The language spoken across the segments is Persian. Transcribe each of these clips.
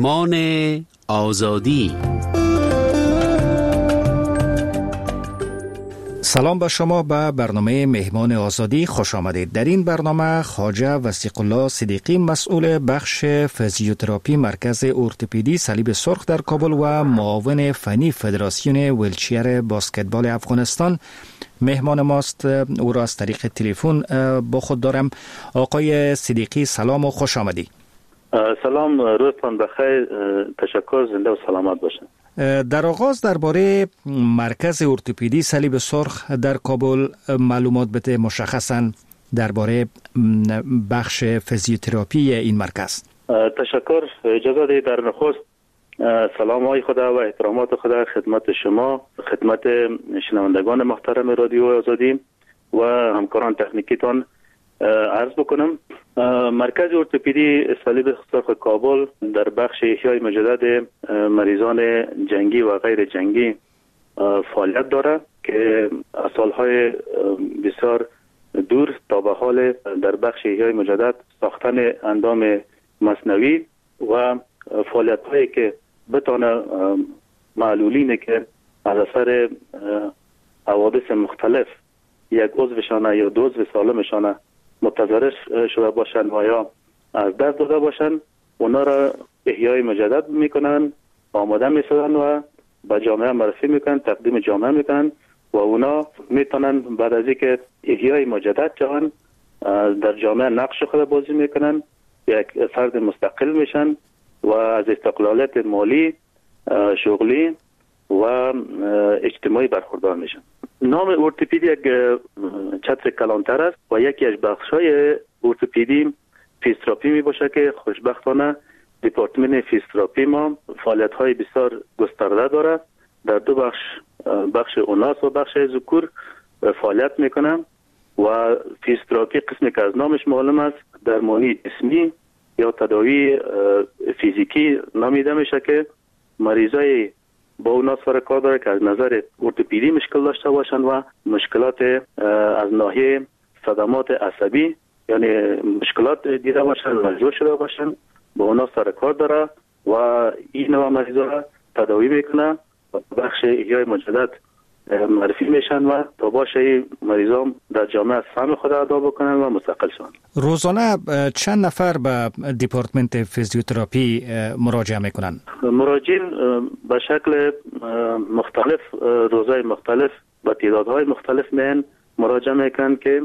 مهمان آزادی. سلام به شما به برنامه مهمان آزادی خوش آمدید. در این برنامه خواجه وثیق الله صدیقی مسئول بخش فیزیوتراپی مرکز ارتوپدی صلیب سرخ در کابل و معاون فنی فدراسیون ویلچیر بسکتبال افغانستان مهمان ماست. او را از طریق تلفن با خود دارم. آقای صدیقی سلام و خوش آمدید. سلام، روزتان بخیر، تشکر، زنده و سلامت باشید. در آغاز درباره مرکز ارتوپدی صلیب سرخ در کابل معلومات بده، مشخصاً درباره بخش فیزیوتراپی این مرکز. تشکر. اجازه دهید در نخست سلام های خدا و احترامات خدا خدمت شما، خدمت شنوندگان محترم رادیو آزادی و همکاران تکنیکیتان عرض بکنم. مرکز ارتوپدی صلیب سرخ کابل در بخش احیای مجدد مریضان جنگی و غیر جنگی فعالیت دارد که از سالهای بسیار دور تا به حال در بخش احیای مجدد ساختن اندام مصنوعی و فعالیت هایی که بتانه معلولینه که از اثر حوادث مختلف یک عضوشانه یا دو عضو سالمشانه متضرر شده باشند و یا از دست داده باشند، اونا را احیای مجدد میکنن، آماده میسازن و به جامعه معرفی میکنن، تقدیم جامعه میکنن و اونا میتونن بعد از اینکه احیای مجدد شوند در جامعه نقش خود بازی میکنن، یک فرد مستقل میشن و از استقلالیت مالی، شغلی و اجتماعی برخوردار میشن. نام ارتوپدی یک چتر کلانتر است و یکی از بخش‌های ارتوپدی فیزیوتراپی می باشه که خوشبختانه دپارتمان فیزیوتراپی ما فعالیت‌های بسیار گسترده داره. در دو بخش اوناس و بخش ذکور فعالیت میکنه و فیزیوتراپی قسمی که از نامش معلوم است درمانی جسمی یا تداوی فیزیکی نامیده میشه که مریضای با اوناس سر کار داره که از نظر ارتوپدی مشکل داشته باشن و مشکلات از ناحیه صدمات عصبی یعنی مشکلات دیده باشن، مجبور شده باشن، با اوناس سر کار داره و این نوع مریضا را تداوی میکنه و بخش احیای مجدد معرفی میشن و تا باشه مریضان در جامعه سهم خود ادا بکنن و مستقل شن. روزانه چند نفر به دپارتمنت فیزیوتراپی مراجعه میکنن؟ مراجعین به شکل مختلف، روزهای مختلف و تعدادهای مختلف میان مراجعه میکنن که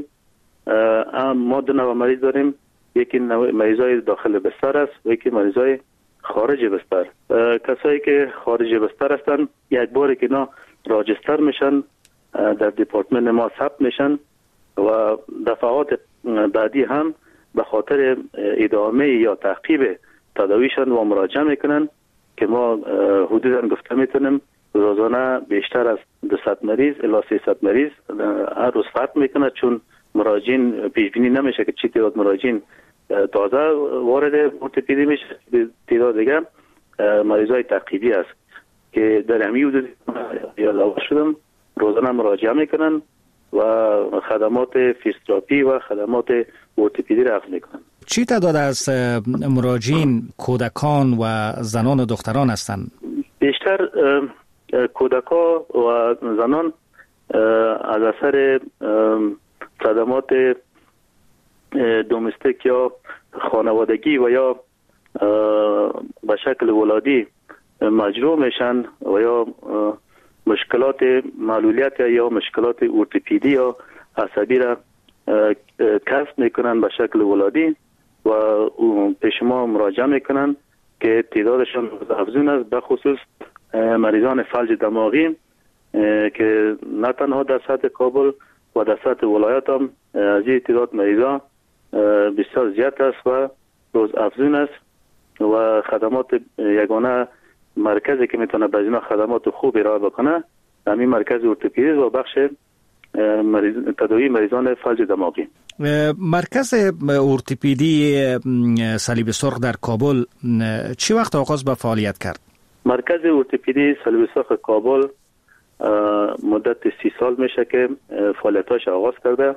ما دو نوع مریض داریم. یکی مریضای داخل بستر است و یکی مریضای خارج بستر. کسایی که خارج بستر هستن یک باری که اینا راجستر میشن در دپارتمان ما ثبت میشن و دفعات بعدی هم به خاطر ادامه یا تعقیب تداویشان و مراجعه میکنن که ما حدودا گفته میتونیم روزانه بیشتر از 200 مریض الی 300 مریض هر روز ثبت میکنه، چون مراجعین پیش بینی نمیشه که چی تعداد مراجعین تازه وارد ارتوپدی میشه، تعداد دیگه مریضای تعقیبی است که در همین حدود یا علاوه شدم روزانه مراجعه میکنن و خدمات فیزیوتراپی و خدمات ارتوپدی را اخذ میکنن. چی تعداد از مراجعین کودکان و زنان و دختران هستند؟ بیشتر کودکان و زنان از اثر صدمات دومستیک یا خانوادگی و یا به شکل ولادی مجروح میشن و یا مشکلات معلولیت یا مشکلات ارتوپدی یا عصبی را کسب میکنن به شکل ولادی و پیش ما مراجعه میکنن که تعدادشان افزون است، به خصوص مریضان فلج دماغی که نه تنها در سطح کابل و در سطح ولایت هم از این تعداد مریضان بسیار زیاد است و روز افزون است و خدمات یگانه مرکزی که میتونه به اینا خدمات خوب ارائه بکنه همین مرکز ارتوپدی و بخش تداوی مریضان فلج دماغی. مرکز ارتوپدی صلیب سرخ در کابل چه وقت آغاز به فعالیت کرد؟ مرکز ارتوپدی صلیب سرخ کابل مدت 30 سال میشه که فعالیتاش آغاز کرده.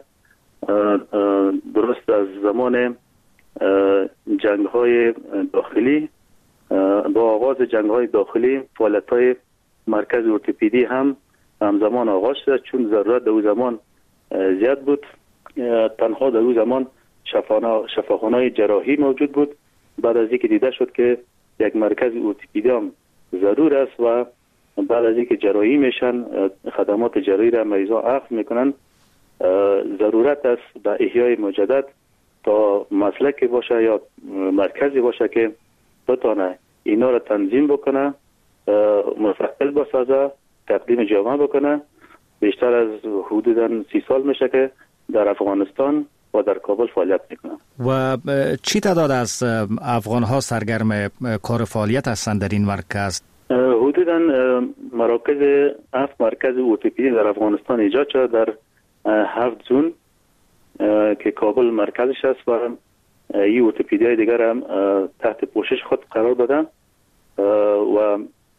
درست از زمان جنگ‌های داخلی با آغاز جنگ‌های داخلی فعالیت‌های مرکز ارتوپدی هم همزمان آغاز شد، چون ضرورت در زمان زیاد بود. تنها در اون زمان شفاخانه‌های جراحی موجود بود. بعد از اینکه دیده شد که یک مرکز ارتوپدی هم ضرور است و بعد از اینکه جراحی میشن خدمات جراحی را مریضا اخذ میکنن، ضرورت است به احیای مجدد تا مسلکی باشه یا مرکزی باشه که بتانه اینا را تنظیم بکنه، مستقل بسازه، تقدیم جامعه بکنه. بیشتر از حدوداً 30 سال میشه که در افغانستان و در کابل فعالیت میکنم. و چی تعداد از افغان ها سرگرم کار فعالیت هستند در این مرکز؟ حدوداً مراکز 7 مرکز ارتوپدی در افغانستان ایجاد شده در 7 زون که کابل مرکزش است و این ارتوپدی های دیگر هم تحت پوشش خود قرار دادن و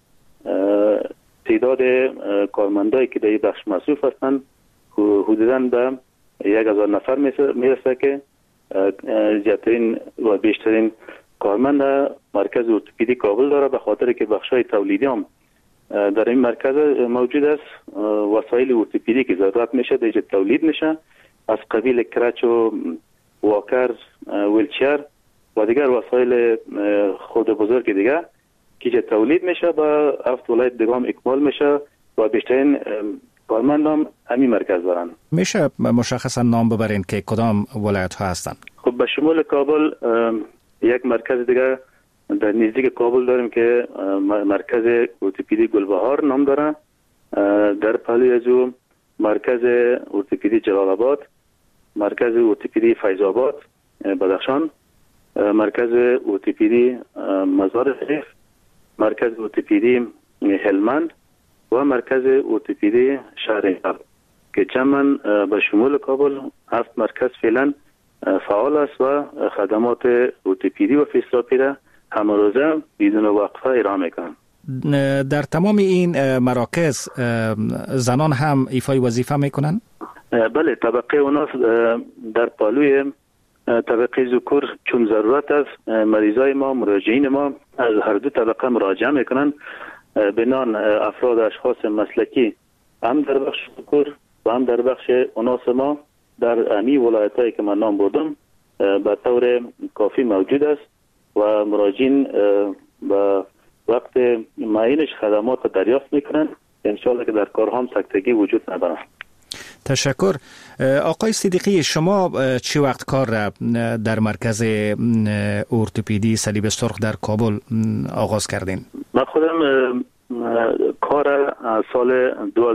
تعداد کارمندایی که در این بخش مصروف هستند حدوداً به 1000 نفر میرسه که زیادترین و بیشترین کارمند مرکز ارتوپدی کابل داره، به خاطر که بخشای تولیدی هم در این مرکز موجود است. وسایل ارتوپدی که ضرورت میشه در تولید میشه، از قبیل کرچ و واکر، ویلچر و دیگر وسایل خود بزرگ دیگه که تولید میشه با 7 ولایت دیگه هم اکمال میشه و بیشترین کارمند هم همین مرکز دارن. میشه مشخصا نام ببرین که کدام ولایت ها هستن؟ خب به شمول کابل یک مرکز دیگه در نزدیک کابل داریم که مرکز ارتوپدی گلبهار نام داره. در پهلوی از او مرکز ارتوپدی جلال آباد، مرکز ارتوپدی فیض آباد بدخشان، مرکز ارتوپدی مزار شریف، مرکز ارتوپدی هلمند و مرکز ارتوپدی شهرینقل که جمعاً به شمول کابل 7 مرکز فعلا فعال است و خدمات ارتوپدی و فیزیوتراپی را همروزه بدون وقفه ارائه میکنند. در تمام این مراکز زنان هم ایفای وظیفه میکنن؟ بله، طبقه اوناس در پالوی طبقه ذکور چون ضرورت است، مریضای ما، مراجعین ما از هر دو طبقه مراجعه میکنن. بنان افراد اشخاص مسلکی هم در بخش ذکور و هم در بخش اوناس ما در امی ولایتایی که من نام بردم به طور کافی موجود است و مراجعین به وقت معینش خدمات دریافت میکنن. انشاءالله که در کارها هم سکتگی وجود ندارد. تشکر. آقای صدیقی، شما چی وقت کار را در مرکز ارتوپدی صلیب سرخ در کابل آغاز کردین؟ من خودم کار سال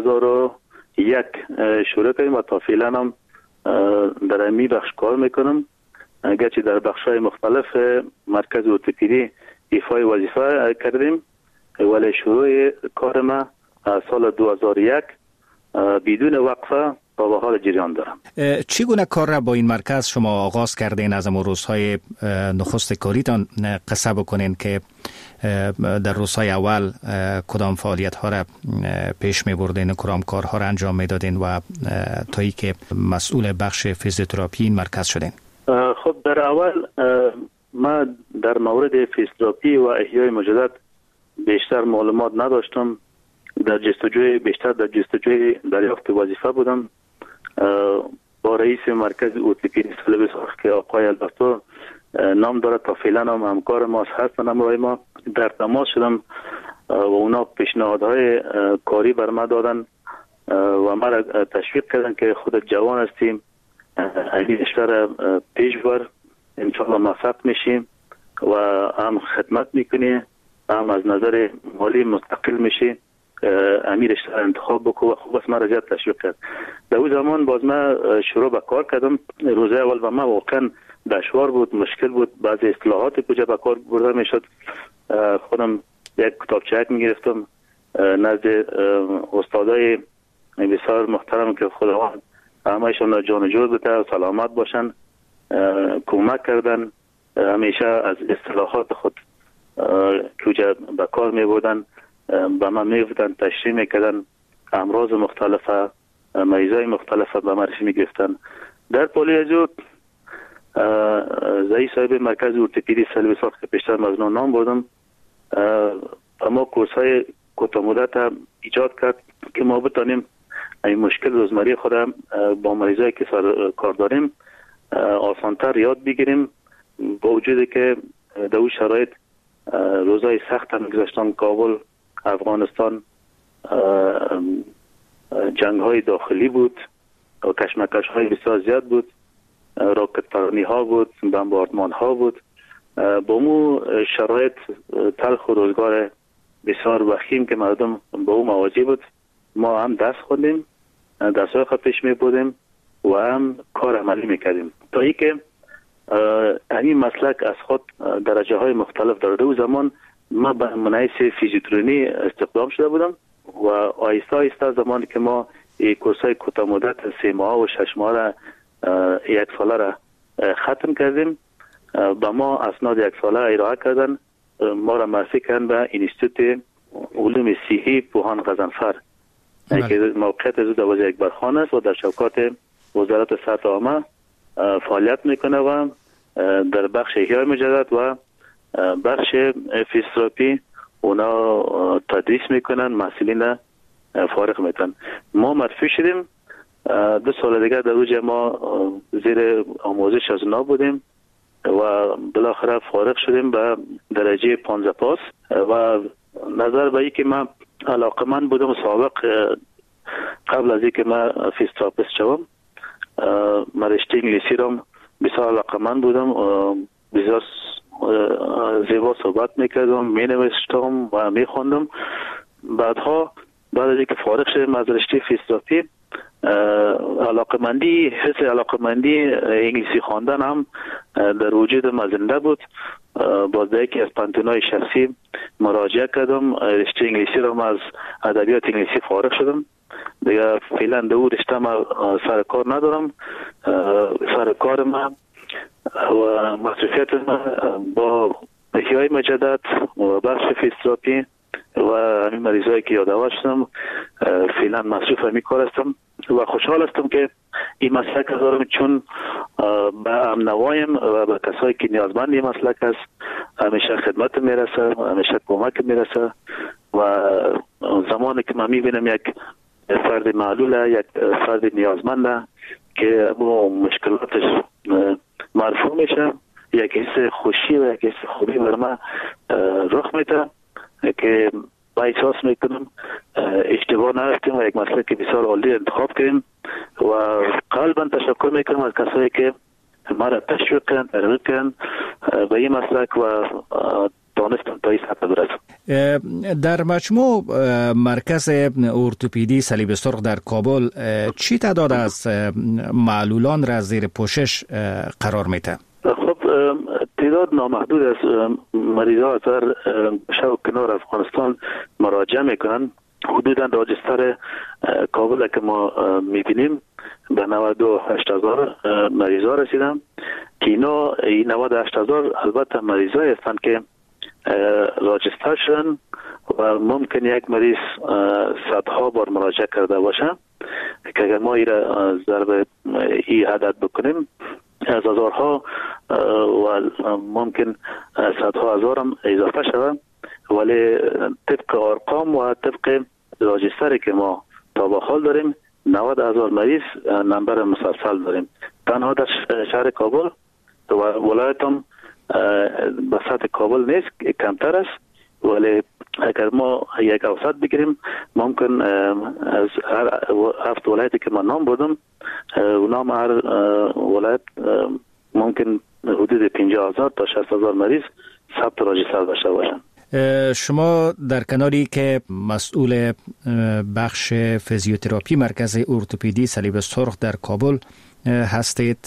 2001 شروع کردیم و تا فعلا هم در امی بخش کار میکنم. گرچه در بخش‌های مختلف مرکز ارتوپدی ایفای وظیفه کردیم، ولی شروع کار ما سال 2001 بدون وقفه تا به حال جریان دارم. چگونه کار را با این مرکز شما آغاز کردین؟ از امروز روزهای نخست کاریتان قصه بکنین که در روزهای اول کدام فعالیت ها را پیش می بردین، کدام کارها را انجام می دادین و تا ای که مسئول بخش فیزیوتراپی این مرکز شدین؟ خب در اول ما در مورد فیزیوتراپی و احیای مجدد بیشتر معلومات نداشتم. در جستجوی دریافت وظیفه بودم. با رئیس مرکز ارتوپدی صلیب سرخ که آقای البرتو نام داره، تا فعلا هم همکار ما هستن، همراه ما در تماس شدم و اونا پیشنهادهای کاری بر ما دادن و ما را تشویق کردن که خودت جوان هستیم، این اشتر پیش بر، انشاءالله موفق میشیم و هم خدمت میکنی، هم از نظر مالی مستقل میشی، امیرش انتخاب بکو و خوب است. من را زیاد تشویق کرد. در اون زمان باز من شروع به کار کردم. روزه اول و ما واقعا دشوار بود، مشکل بود. بعضی اصطلاحات کجا به کار برده میشد. خودم یک کتابچه میگرفتم نزد استادای بسیار محترم که خداوند همهشون جان جور بده و سلامت باشن، کمک کردن. همیشه از اصطلاحات خود کجا به کار می بردن به من میگفتن، تشریح میکردن، امراض مختلفه، مریضای مختلفه به معرفی میگفتن. در پالی ازو زایی صاحب مرکز ارتوپدی صلیب سرخ که پیشتر مزنون نام بردم، اما کورس های کوتاه مدت ایجاد کرد که ما بتانیم این مشکل روزمره خود با مریضایی که کار داریم آسانتر یاد بگیریم، با وجودی که در اون شرایط روزای سخت هم گذشتن. کابل، افغانستان، جنگ های داخلی بود و کشمکش های بسیار زیاد بود، راکت پرانی ها بود، بمباردمان ها بود. با مو شرایط تلخ و روزگار بسیار وخیم که مردم با او مواجه بود، ما هم دست خوندیم، دستای خود پیش می بودیم و هم کار عملی میکردیم تا ای که همین مسلک از خود درجه های مختلف دارده. و زمان ما به منحیث فیزیوترونی استخدام شده بودم و آیسته آیسته زمانی که ما کورس های کوتاه مدت 3 ماه و 6 ماه را 1 ساله را ختم کردیم. با ما اسناد 1 ساله ارائه کردن، ما را معرفی کردن به انستیتوت علوم صحی پوهان غضنفر که موقعیت از در یک برخان است و در شوکات وزارت صحت عامه فعالیت میکنه و در بخش احیای مجدد و بخش فیزیوتراپی اونا تدریس میکنن، محصلین فارغ میتن. ما معرفی شدیم 2 سال دیگه در اوج ما زیر آموزش از اونا بودیم و بالاخره فارغ شدیم به درجه 15 پاس و نظر به ای که من علاقمند بودم سابق قبل از اینکه من فیزیوتراپیست شوم، من رشته انگلیسی را بسیار علاقمند بودم، بسیار زیبا صحبت میکردم، مینوشتم و میخوندم. بعد از اینکه فارغ شدم از رشته فیزیوتراپی، حس علاقمندی انگلیسی خواندن هم در وجود من زنده بود. باز که از پانتونای شخصی مراجعه کردم، رشته انگلیسی را از ادبیات انگلیسی فارغ شدم. دیگه فعلا دو رشته ما سر کار ندارم. سر کار ما و مصروفیت ما با احیای مجدد و بخش فیزیوتراپی و همین مریضایی که یادآور شدم فعلا مصروف همی کار هستم و خوشحال هستم که این مسلک دارم، چون به امنوایم و به کسایی که نیازمند این مسلک است همیشه خدمت میرسه، همیشه کمک میرسه. و زمانی که من میبینم یک فرد معلول، یک فرد نیازمند که با مشکلاتش مرفوع میشه، یک حس خوشی و یک حس خوبی بر من رخ میده که با احساس میکنم اشتباه نرفتیم و یک مسلک بسیار عالی انتخاب کردیم و قلبا تشکر میکنم از کسایی که ما را تشویق کردن، ترغیب کردن به این مسلک و دانستم تا این سطح برسم. در مجموع مرکز ارتوپدی صلیب سرخ در کابل چی تعداد از معلولان را زیر پوشش قرار میده؟ خب تعداد نامحدود از مریضا از شو کنار افغانستان مراجعه میکنن. حدودا راجستر کابل که ما میبینیم به 98,000 مریضا رسیدن که اینا 98,000 البته مریضایی هستند که راجستر شدن و ممکن یک مریض صدها بار مراجعه کرده باشه که اگر ما این را ضرب ای عدد بکنیم از هزارها و ممکن صدها هزار هم اضافه شود، ولی طبق ارقام و طبق راجستری که ما تا به حال داریم 90,000 مریض نمبر مسلسل داریم. تنها در شهر کابل و ولایت هم به سطح کابل نیست، کمتر است، ولی اگر ما یک اوسط بگیریم ممکن از هر 7 ولایتی که من نام بودم اونام هر ولایت ممکن حدود 50,000 تا 60,000 مریض ثبت راجستر داشته باشند. شما در کناری که مسئول بخش فیزیوتراپی مرکز ارتوپدی صلیب سرخ در کابل هستید،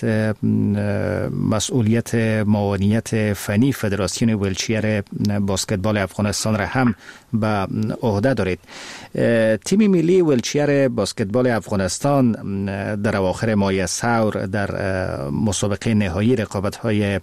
مسئولیت معاونیت فنی فدراسیون ویلچیر باسکتبال افغانستان را هم به عهده دارید. تیم ملی ویلچیر باسکتبال افغانستان در اواخر ماه ثور در مسابقه نهایی رقابت‌های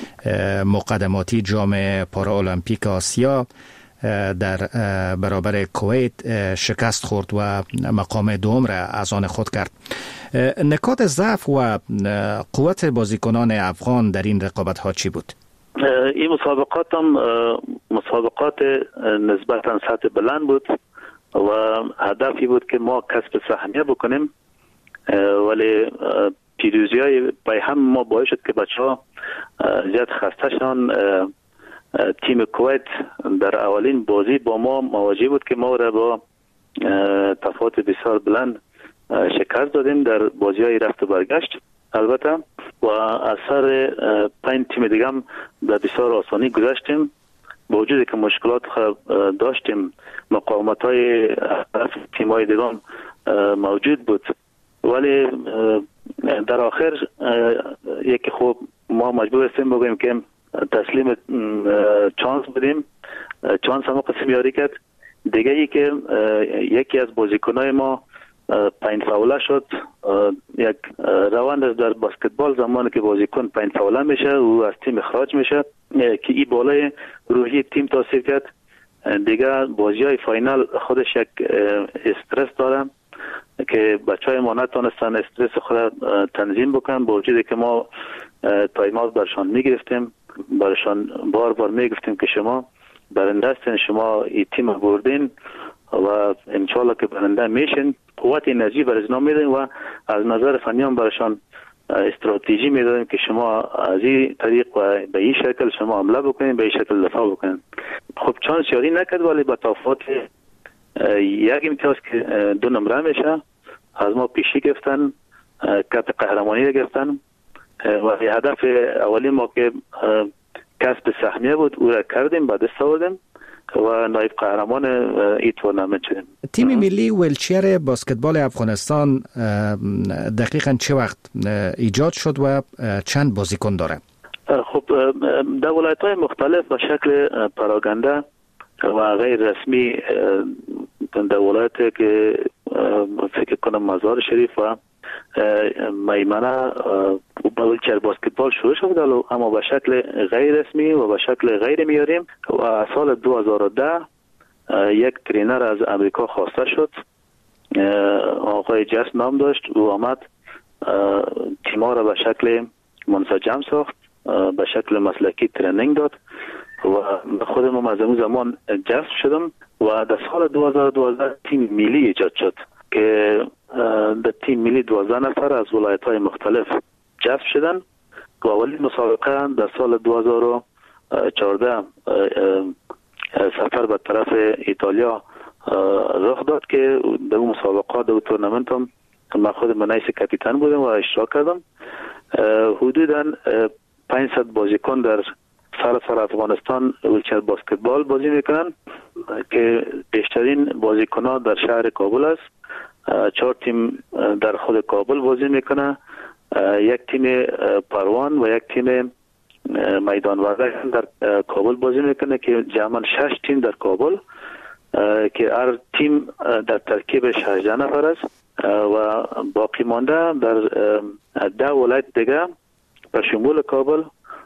مقدماتی جام پارالمپیک آسیا در برابر کویت شکست خورد و مقام دوم را از آن خود کرد. نکات ضعف و قوت بازیکنان افغان در این رقابت ها چی بود؟ این مسابقات هم مسابقات نسبتا سطح بلند بود و هدفی بود که ما کسب سهمیه بکنیم، ولی پیروزی های پای هم ما باعث شد که بچه ها زیاد خسته شدن. تیم کویت در اولین بازی با ما مواجه بود که ما را با تفاوت بسیار بلند شکست دادیم در بازی های رفت و برگشت البته، و از سر 5 تیم دیگه هم به بسیار آسانی گذشتیم. با وجودی که مشکلات داشتیم، مقاومت های تیم های دیگه هم موجود بود، ولی در آخر یکی خوب ما مجبور هستیم بگوییم که تسلیم چانس بدیم. چانس هم قسم یاری کرد. دیگه ای که یکی از بازیکنای ما 5 فاوله شد. یک روند در بسکتبال زمانی که بازیکن 5 فاوله میشه و از تیم اخراج میشه که این بالای روحی تیم تاثیر کرد. دیگه بازی های فاینال خودش یک استرس داره که بچهای ما نتونستن استرس خود تنظیم بکنن، با وجودی که ما تایم اوت برشان میگرفتیم، برشان بار بار میگفتیم که شما برنده هستین، شما این تیم بردین و انشالله که برنده میشین. قوت انرژی بر ازنا میدین و از نظر فنی هم برشان استراتژی میدادیم که شما از این طریق و به این شکل شما حمله بکنین، به این شکل دفاع بکنین. خب چانس یاری نکرد، ولی با تفاوت یک امتیاز که 2 نمره میشه از ما پیشی گرفتن، کپ قهرمانی گرفتن و هدف اولی ما که کسب سهمیه بود او را کردیم، بعد دست آوردیم و نایب قهرمان این تورنمنت شدیم. تیم ملی ویلچر بسکتبال افغانستان دقیقاً چه وقت ایجاد شد و چند بازیکن داره؟ خب در ولایت‌های مختلف به شکل پراگنده و غیر رسمی در ولایت که فکر کنم مزار شریف و میمنه ویلچر بسکتبال شروع شد، اما به شکل غیر رسمی و به شکل غیر معیاری. و سال 2010 یک ترینر از امریکا خواسته شد، آقای جس نام داشت، او آمد تیم‌ها را به شکل منسجم ساخت، به شکل مسلکی ترینینگ داد و خودم از اون زمان جذب شدم و در سال 2012 تیم ملی ایجاد شد که در تیم ملی 12 نفر از ولایت‌های مختلف جذب شدن و اولین مسابقه در سال 2014 سفر به طرف ایتالیا رخ داد که در اون مسابقات در تورنمنت هم من خود منیس کاپیتان بودم و اشتراک کردم. حدوداً 500 بازیکن در سراسر افغانستان ویلچر بسکتبال بازی میکنن که بیشترین بازیکن‌ها در شهر کابل است. 4 تیم در خود کابل بازی میکنه، یک تیم پروان و یک تیم میدان وردک در کابل بازی میکنه که جمعاً 6 تیم در کابل که هر تیم در ترکیب 16 نفر است و باقی مانده در 10 ولایت دیگه به شمول کابل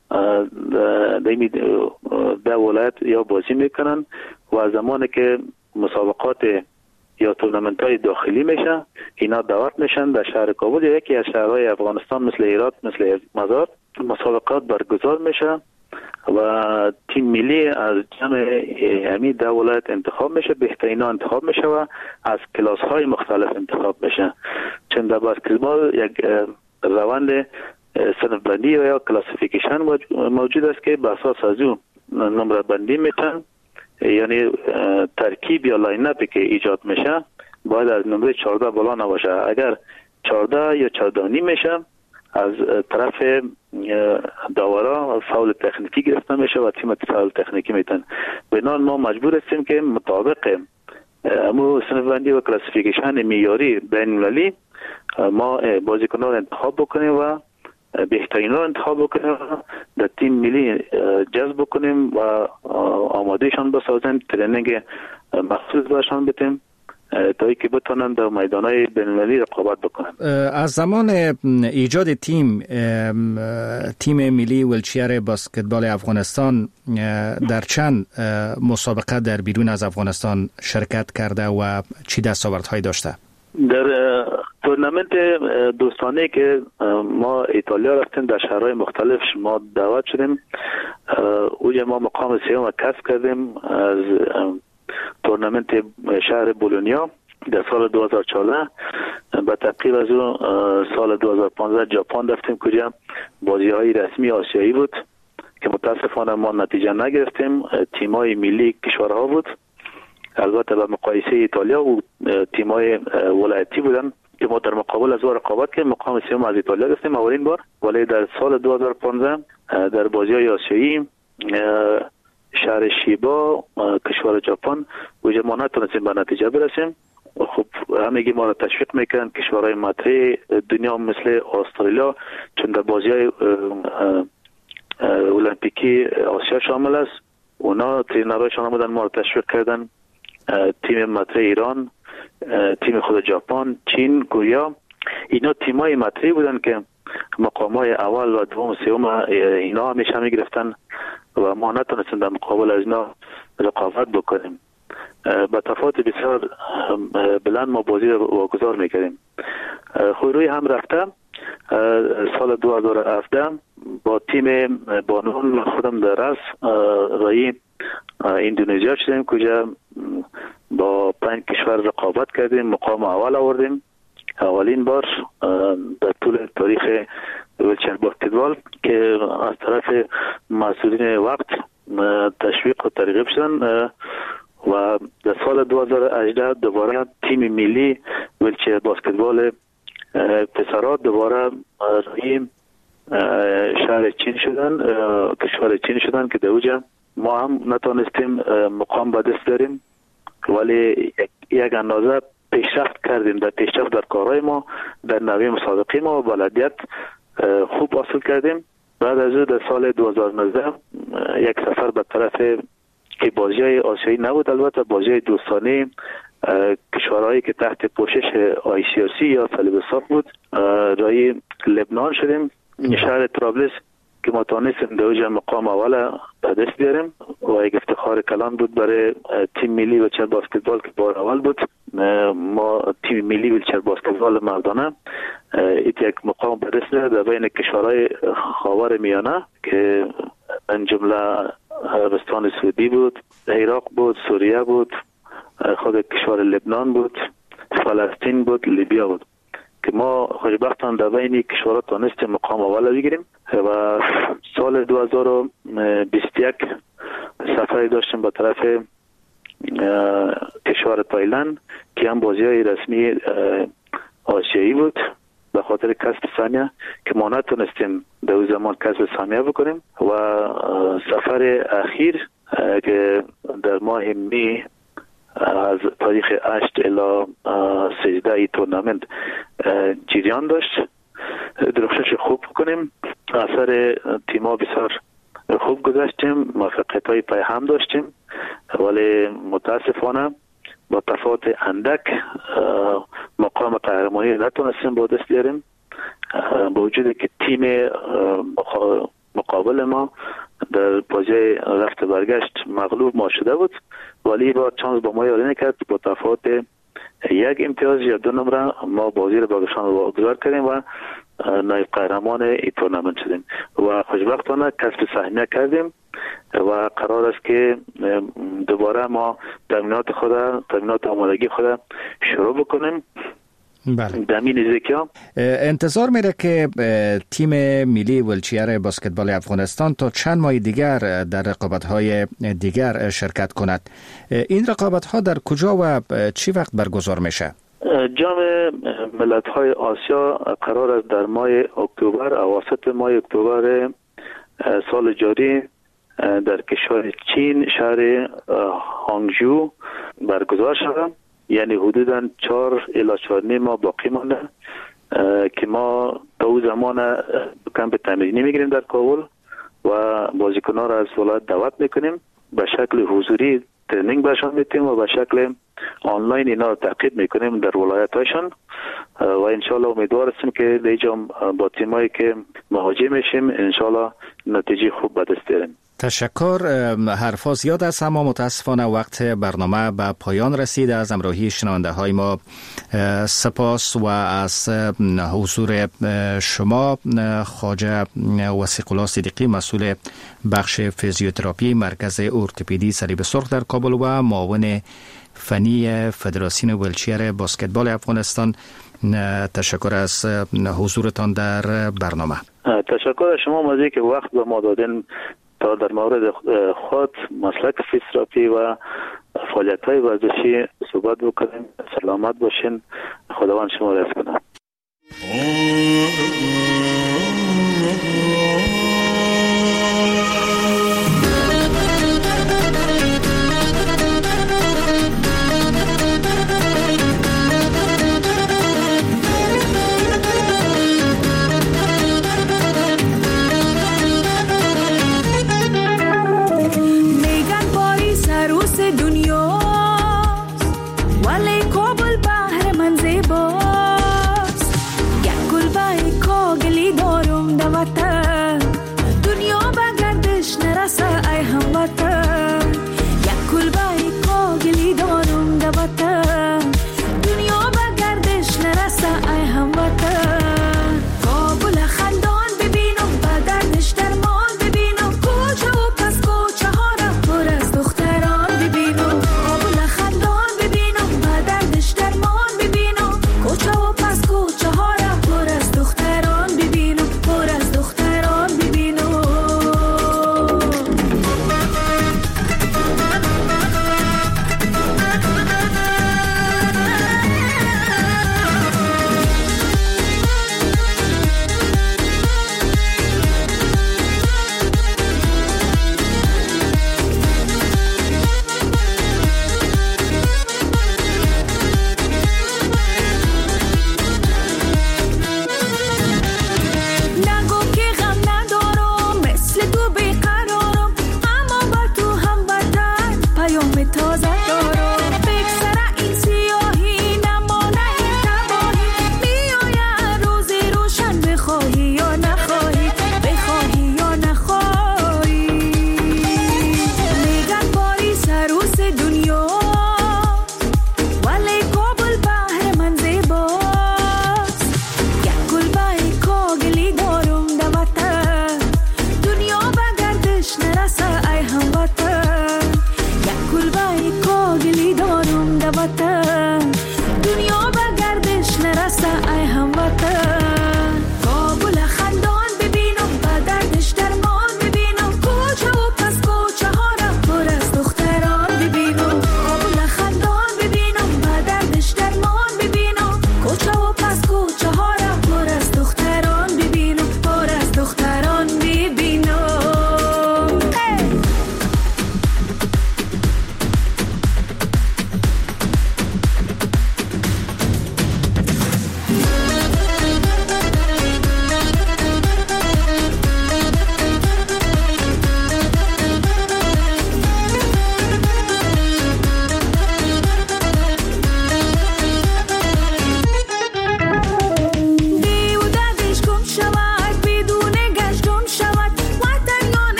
در ولایت یا بازی میکنن و زمانی که مسابقات یا تورنمنت های داخلی میشه اینا دعوت میشن در شهر کابل یا یکی از شهرهای افغانستان مثل هرات، مثل مزار، مسابقات برگزار میشه و تیم ملی از جمع همین 10 ولایت انتخاب میشه، بهترین ها انتخاب میشه و از کلاس های مختلف انتخاب میشه. چون در بسکتبال یک روند صنف بندی یا کلاسیفیکیشن موجود است که به اساس از اون نمره بندی میشن، یعنی ترکیب یا لاین اپی که ایجاد میشه باید از نمره 14 بالا نباشه. اگر 14 یا 14 نیم میشه از طرف داورا فاول تکنیکی گرفته میشه و تیم فاول تکنیکی میتن. بنابراین ما مجبور هستیم که مطابق امو صنف بندی و کلاسیفیکیشن معیاری بین‌المللی ما بازیکنان رو انتخاب بکنیم و بهترین رو انتخاب بکنیم و در تیم ملی جذب بکنیم و آمادهشان بسازیم، ترینینگ مخصوص برشان بدیم تا اینکه بتونن در میدانهای بین‌المللی رقابت بکنن. از زمان ایجاد تیم ملی ویلچر بسکتبال افغانستان در چند مسابقه در بیرون از افغانستان شرکت کرده و چی دستاوردهایی داشته؟ در تورنمنت دوستانه که ما ایتالیا رفتیم در شهرهای مختلف ما دعوت شدیم، اونجا ما مقام سوم کسب کردیم از تورنمنت شهر بولونیا در سال 2014. با تعقیب از اون سال 2015 ژاپن رفتیم کجا بازی‌های رسمی آسیایی بود که متاسفانه ما نتیجه نگرفتیم. تیم‌های ملی کشورها بود، البته به مقایسه ایتالیا و تیم‌های ولایتی بودن که ما در مقابل از رقابت کردیم، مقام سوم از ایتالیا گرفتیم اولین بار. ولی در سال 2015 در بازی‌های آسیایی شهر شیبا کشور ژاپن وجه ما نتونستیم به نتیجه برسیم. خب همگی ما را تشویق میکنن کشورهای مطرح دنیا مثل استرالیا، چون در بازی‌های المپیکی آسیا شامل است، اونا ترینرهایشان آمدن ما را تشویق کردن. تیم مطرح ایران، تیم خود ژاپن، چین، کره، اینا تیمای مطرحی بودن که مقامای اول و دوم و سوم اینا همیشه میگرفتن و ما نتونستیم در مقابل از اینا رقابت بکنیم. با تفاوت بسیار بلند ما بازی رو واگذار میکردیم. خود روی هم رفته سال 2017 با تیم بانون خودم در رأس رای اندونزیا شدیم کجا با 5 کشور رقابت کردیم، مقام اول آوردیم اولین بار در طول تاریخ ویلچر باسکتبال که از طرف مسئولین وقت تشویق و ترغیب شدن. و در سال 2018 دوباره تیم ملی ویلچر باسکتبال پسرات دوباره رای شهر چین شدن، کشور چین شدن که در اوجه ما هم نتونستیم مقام به دست داریم، ولی یک اندازه پیشرفت کردیم در پیشرفت در کارهای ما، در نوع مسابقه ما بلدیت خوب حاصل کردیم. بعد از در سال 2019 یک سفر به طرف که بازی‌های آسیایی نبود، البته بازی‌های دوستانه کشورهایی که تحت پوشش ICRC یا صلیب سرخ بود، رای لبنان شدیم، شهر طرابلس که ما توانستیم در اوج مقام اول به دست بیاریم و یک افتخار کلان بود برای تیم ملی ویلچر باسکتبال که بار اول بود. ما تیم ملی ویلچر باسکتبال مردانه یک مقام به دست در بین کشورهای خاور میانه که من جمله عربستان سعودی بود، عراق بود، سوریه بود، خود کشور لبنان بود، فلسطین بود، لیبیا بود که ما خوشبختانه در بین کشورها تونستیم مقام اول بگیریم. و سال 2021 سفری داشتیم به طرف کشور تایلند که هم بازی‌های رسمی آسیایی بود به خاطر کسب سهمیه که ما نتونستیم در اون زمان کسب سهمیه بکنیم. و سفر اخیر که در ماه می از تاریخ 8 الی 13 ای تورنمنت جریان داشت، درخشش خوب کنیم. اثر تیما بسیار خوب گذاشتیم، موفقیت‌های پای هم داشتیم، ولی متاسفانه با تفاوت اندک مقام قهرمانی نتونستیم با دست بیاریم، با وجودی که تیم مقابل ما در بازی رفت برگشت مغلوب ما شده بود، ولی با چانس با ما یاری نکرد. با تفاوت یک امتیاز یا 2 نمره ما بازی رو با گشان واگذار کردیم و نایب قهرمان این تورنمنت شدیم و خوشبختانه کسب سهمیه کردیم و قرار است که دوباره ما تمرینات آمادگی خود شروع بکنیم. بله. دمین زکیا انتظار میره که تیم ملی ویلچر باسکتبال افغانستان تا چند ماه دیگر در رقابت‌های دیگر شرکت کند. این رقابت‌ها در کجا و چی وقت برگزار میشه؟ جام ملت‌های آسیا قرار است در ماه اکتبر، اواسط ماه اکتبر سال جاری در کشور چین شهر هانگجو برگزار شود. یعنی حدوداً 4 الی 4.5 ماه باقی مانده که ما تا اون زمان کمپ تمرینی میگیریم در کابل و بازیکنان را از ولایت دعوت میکنیم، به شکل حضوری ترنینگ برشان میتیم و به شکل آنلاین اینا رو تعقیب میکنیم در ولایت هایشان و انشالله امیدوار هستیم که دیجا با تیمایی که مواجه میشیم انشالله نتیجه خوب به دست بیاریم. تشکر. حرفا زیاد است اما متاسفانه وقت برنامه به پایان رسید. از همراهی شنونده های ما سپاس و از حضور شما. خواجه وثیق الله صدیقی مسئول بخش فیزیوتراپی مرکز ارتوپدی صلیب سرخ در کابل و معاون فنی فدراسیون ویلچیر بسکتبال افغانستان، تشکر از حضورتان در برنامه. تشکر از شما مزید که وقت به ما دادین تا در مورد خود مسلک فیزیوتراپی و فعالیت‌های ورزشی صحبت بکنیم. سلامت باشین. خداوند شما را حفظ کنه.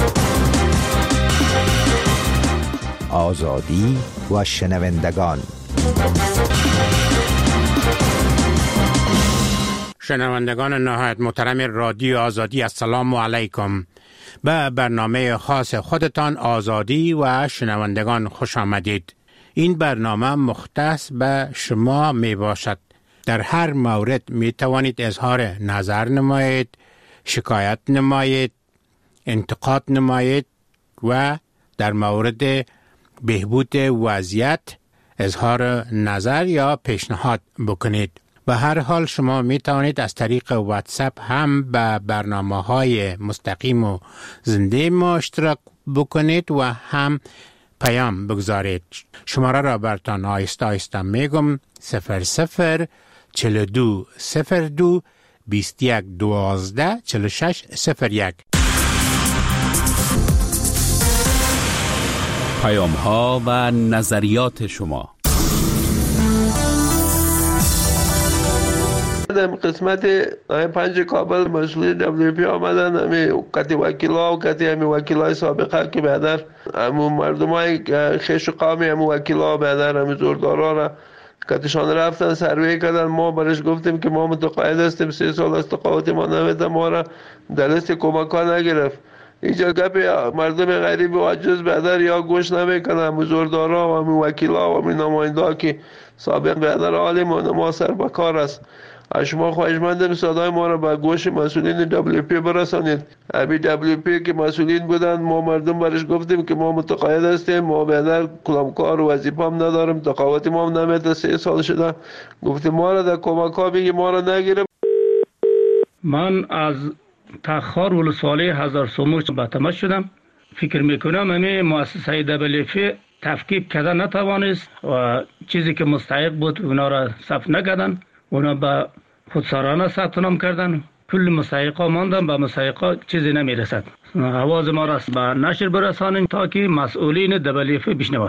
آزادی و شنوندگان، شنوندگان نهایت محترم رادیو آزادی، السلام علیکم. به برنامه خاص خودتان آزادی و شنوندگان خوش آمدید. این برنامه مختص به شما می باشد. در هر مورد می توانید اظهار نظر نمایید، شکایت نمایید، انتقاد نمایید و در مورد بهبود وضعیت اظهار نظر یا پیشنهاد بکنید. به هر حال شما می توانید از طریق واتساپ هم به برنامه‌های مستقیم و زنده ما اشتراک بکنید و هم پیام بگذارید. شماره را براتان آهسته آهسته میگم: 00 42 02 21 12 46 01. پیام ها و نظریات شما. در قسمت 5 کابل مسئولین WP آمدن، همه قطعی وکیلا و قطعی همه وکیلای سابقه که بعدر همون مردم های خیش و قامی همون وکیلا و بعدر همه زوردارا را قطعشان رفتن سروی کردن. ما برش گفتیم که ما متقاعد هستیم 3 سال از تقاعد ما نمیده، ما را در لیست کمک ها نگرفت. اینجا گپ مردم غریب و عاجز بعدر یا گوش نمیکنن، همون زوردارا و همون وکیلا و همون نماینده که سابق بعدر عالم و ما سر بکار است. شما خواهشمندم صدای ما را به گوش مسئولین WP برسانید. ابی WP که مسئولین بودند، ما مردم برش گفتیم که ما متقاعد هستیم، ما بعدر کلامکار و وظیفه هم نداریم، تقاعد ما هم نمیده، 3 سال شده. گفتیم ما را در کمک ها بگی، ما را نگیره. من از تخار ولسوالی هزار سوموش به تماس شدم. فکر میکنم همه مؤسسه WP تفکیک کرده نتوانست و چیزی که مستحق بود اونا را ثبت نکردن، اونا به خودسرانه ثبت نام کردن. کل مستحقا ماندن، به مستحقا چیزی نمیرسد. آواز ما را به نشر برسانید تا که مسئولین WP بشنوند.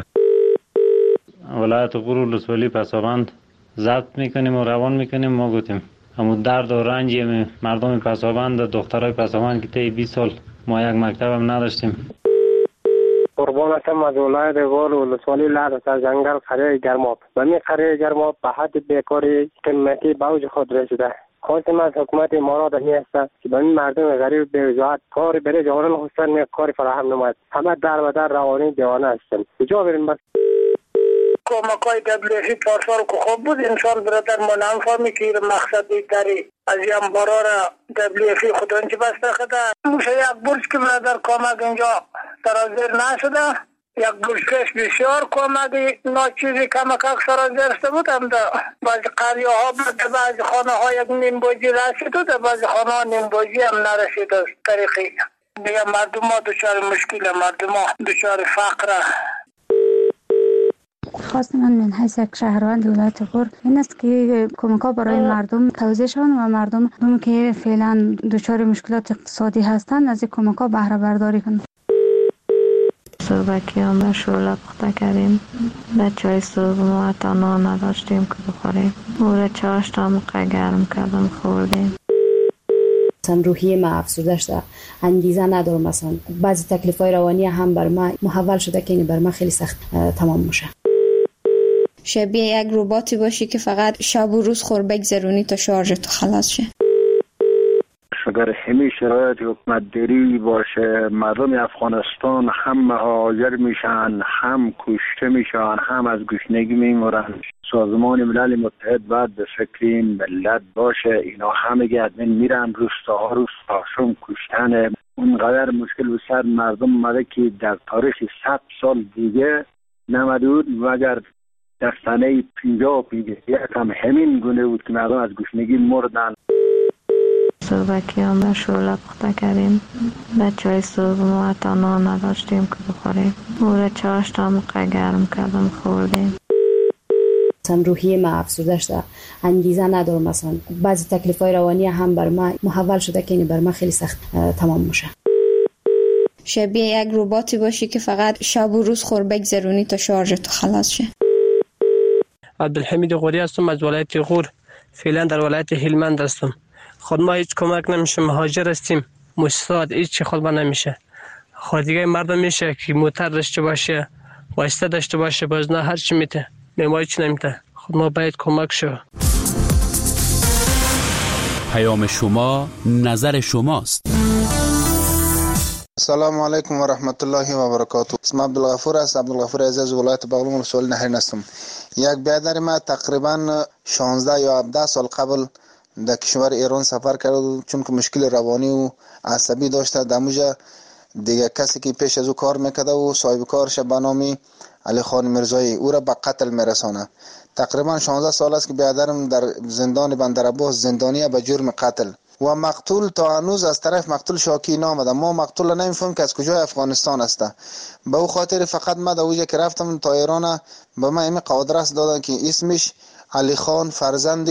ولایت غور ولسوالی پسابند ضبط میکنیم و روان میکنیم. ما گفتیم همون درد و رنج مردم پسابند، دخترای پسابند که طی 20 سال ما یک مکتب هم نداشتیم. قربان هستم از ولایت غور ولسوالی لعبت از جنگل قریه گرماب. و می قریه گرماب به حد بیکاری قیمتی به اوج خود رسیده. خواستم از حکومت امارات می است که به این مردم غریب به وجاهت کاری برای جوانان خواستن می کاری فراهم نماید. همه در و در روانی دیوانه هستن. کجا بریم بس؟ کمکای WP پارسال که خوب بود، انسان برادر ما نمی‌فهمی که مقصد دیگری از این بارا را WP خودانچه بسته خدا. موشه یک برج که برادر کمک اینجا سرازیر نشده، یک برجکش بسیار کمکی ناچیزی کمک سرازیر شده بود. هم در بعضی قریه ها بود، بعضی خانه ها یک نیم بوجی رسید و در بعضی خانه ها نیم بوجی هم نرسید. از طریقی دیگه مردم ها دچار مشکل، مردم ها دچار فقر. خواست من من حیث یک شهروند ولایت غور این است که کمک ها برای مردم توزیع شوند و مردم که فعلا دچار مشکلات اقتصادی هستند از این کمک ها بهره برداری کنند. صبحکیان به شعله پخته کردیم. بچه‌های صبح ما حتی نان نداشتیم که بخوریم. او چاشت هم گرم کردم خوردیم. مثلا روحیه ما افسرده شده، انگیزه ندارم. مثلا بعضی تکلیف‌های روانی هم بر ما محول شده که این بر ما خیلی سخت تمام میشه. شبیه یک رباتی باشی که فقط شب و روز خور بگذرونی تا شارژ تو خلاص شه. اگر همین شرایط حکومت داری باشه، مردم افغانستان هم مهاجر میشن، هم کشته میشن، هم از گشنگی میمورن. سازمان ملل متحد باید به فکر این ملت باشه. اینا همه ادمین میرن روستاشون کشتن. اونقدر مشکل به سر مردم اومده که در تاریخ 100 سال دیگه نمدود و اگر در سنه 50 هم همین گونه بود که مردم از گشنگی مردن. صبحکیان به شعله پخته کردیم. بچه‌های صبح ما حتی نان نداشتیم که بخوریم. او چاشت هم گرم کردم خوردیم. مثلا روحیه ما افسرده شده، انگیزه ندارم. مثلا بعضی تکلیف‌های روانی هم بر ما محول شده که این بر ما خیلی سخت تمام میشه. شبیه یک رباتی باشی که فقط شب و روز خور بگذرونی تا شارژ تو خلاص شه. عبدالحمید غوری هستم از ولایت غور. فعلا در ولایت هلمند هستم. خود ما هیچ کمک نمیشه، مهاجر هستیم. مستعد هیچ خود ما نمیشه. خود دیگه مردم میشه که موتر داشته باشه، واسطه داشته باشه، باز نه هر چی میته. میمای چی نمیده. خود ما باید کمک شو. پیام شما نظر شماست. السلام علیکم و رحمت الله و برکاته. اسم عبدالغفور است. عبدالغفور عزیز، ولایت بغلان ولسوالی نهرین هستم. یک برادر ما تقریبا 16 یا 17 سال قبل در کشور ایران سفر کرد، چون که مشکل روانی و عصبی داشته. دموجه دیگه کسی که پیش از او کار میکرده و صاحب کارش به نام علی خان مرزایی او را به قتل میرسانه. تقریبا 16 سال است که برادرم در زندان بندرعباس زندانی به جرم قتل و مقتول تا هنوز از طرف مقتول شاکی نامده. ما مقتول نمیفهم که از کجای افغانستان است. به او خاطر فقط ما در اوجه که رفتم تا ایران به ما این قادرس دادن که اسمش علی خان فرزند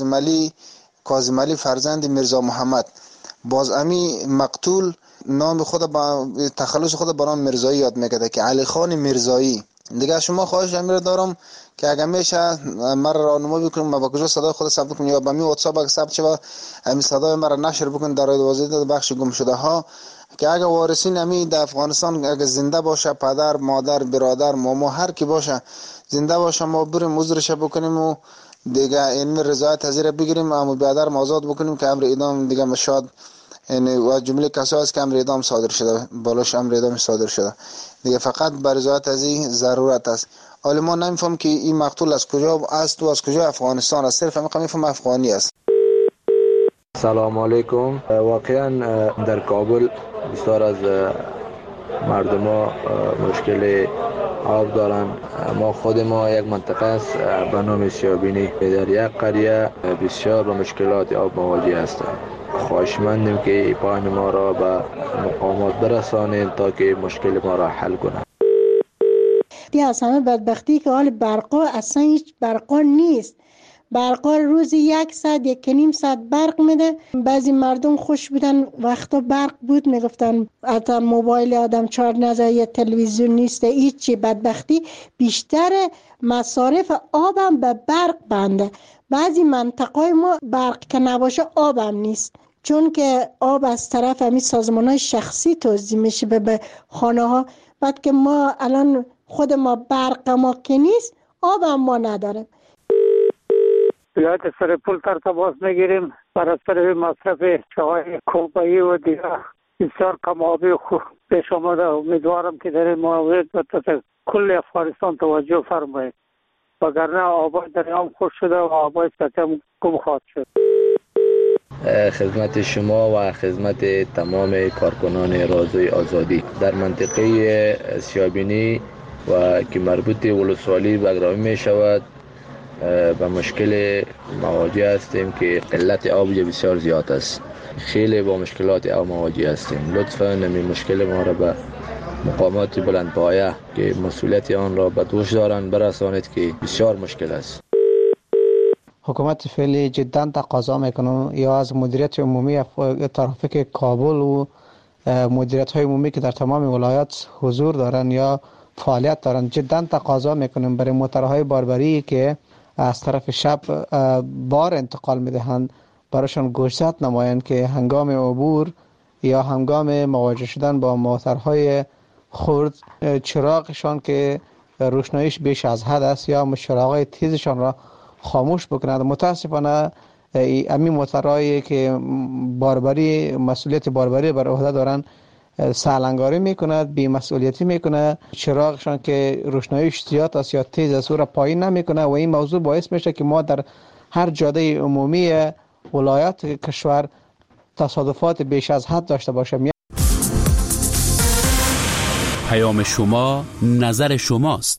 کاظم علی فرزند میرزا محمد. باز امی مقتول نام خود با تخلص خود به نام مرزایی یاد میکرده که علی خان مرزایی. دیگه شما خواهش امیر دارم که اگر میشه مرا راهنمایی بکنید ما با کجا صدای خود ثبت کنم یا با می واتساپ اگه ثبت شه همین صدای مرا نشر بکنید در وزارت بخش گم شده ها، که اگه وارثین امی در افغانستان اگه زنده باشه، پدر مادر برادر ماما هر کی باشه زنده باشه، ما بریم عذرش بکنیم و دیگه این رضایت حاضر بگیریم اما برادر آزاد بکنیم که امر اعدام دیگه مشاد یعنی و جمله کسایی است که امر اعدام صادر شده بالاش امر اعدام صادر شده دیگه فقط بر رضایت از این ضرورت است. حالا ما نمیفهم که این مقتول از کجا است و از کجا افغانستان است، صرف میفهم افغانی است. سلام علیکم. واقعا در کابل بسیار از مردم ها مشکل آب دارن. ما خود ما یک منطقه است به نام سیابینی در یک قریه بسیار با مشکلات آب مواجه هستند. خواهشمندیم که پایین ما را به مقامات برسانید تا که مشکل ما را حل کنند. دیگه از همه بدبختی که حال برقا اصلا هیچ برقا نیست. برقا روزی 1 ساعت 1.5 ساعت برق میده. بعضی مردم خوش بودن وقتا برق بود میگفتن حتی موبایل آدم چارج نزد یا تلویزیون نیست. هیچی بدبختی بیشتر مصارف آبم به برق بنده. بعضی منطقه ما برق که نباشه آبم نیست، چون که آب از طرف همین سازمان‌های شخصی توزیع میشه به خانه ها. بعد که ما الان خود ما برق ما که نیست آبم ما نداریم. ولایت سرپل تر تماس میگیریم بر اثر مصرف چای کوبایی و دیگر بسیار کم آبی خوب پیش آمده. امیدوارم که در این مورد به کل افغانستان توجه فرمایید، وگرنه آبای دریام خوش شده و آبای سطح هم گم خواهد شد. خدمت شما و خدمت تمام کارکنان رادیوی آزادی در منطقه سیابینی و که مربوط ولسوالی بغرامی می شود به مشکل مواجه هستیم که قلت آب بسیار زیاد است. خیلی با مشکلات آب مواجه هستیم. لطفاً این مشکل ما را به مقامات بلندپایه که مسئولیت آن را به دوش دارند برسانید که بسیار مشکل است. حکومت فعلی جدا تقاضا میکنه یا از مدیریت عمومی ترافیک کابل و مدیریت های عمومی که در تمام ولایات حضور دارن یا فعالیت دارن، جدا تقاضا میکنیم برای موترهای باربری که از طرف شب بار انتقال میدهند براشون گوشزد نمایند که هنگام عبور یا هنگام مواجه شدن با موترهای خرد چراغشان که روشناییش بیش از حد است یا چراغهای تیزشان را خاموش بکنند. متاسفانه امی موترهایی که باربری مسئولیت باربری بر عهده دارند سالنگاری میکند، بی مسئولیتی میکنه، چراغشان که روشناییش زیاد است یا تیز است او را پایین نمیکنه و این موضوع باعث میشه که ما در هر جاده عمومی ولایات کشور تصادفات بیش از حد داشته باشیم. پیام شما نظر شماست.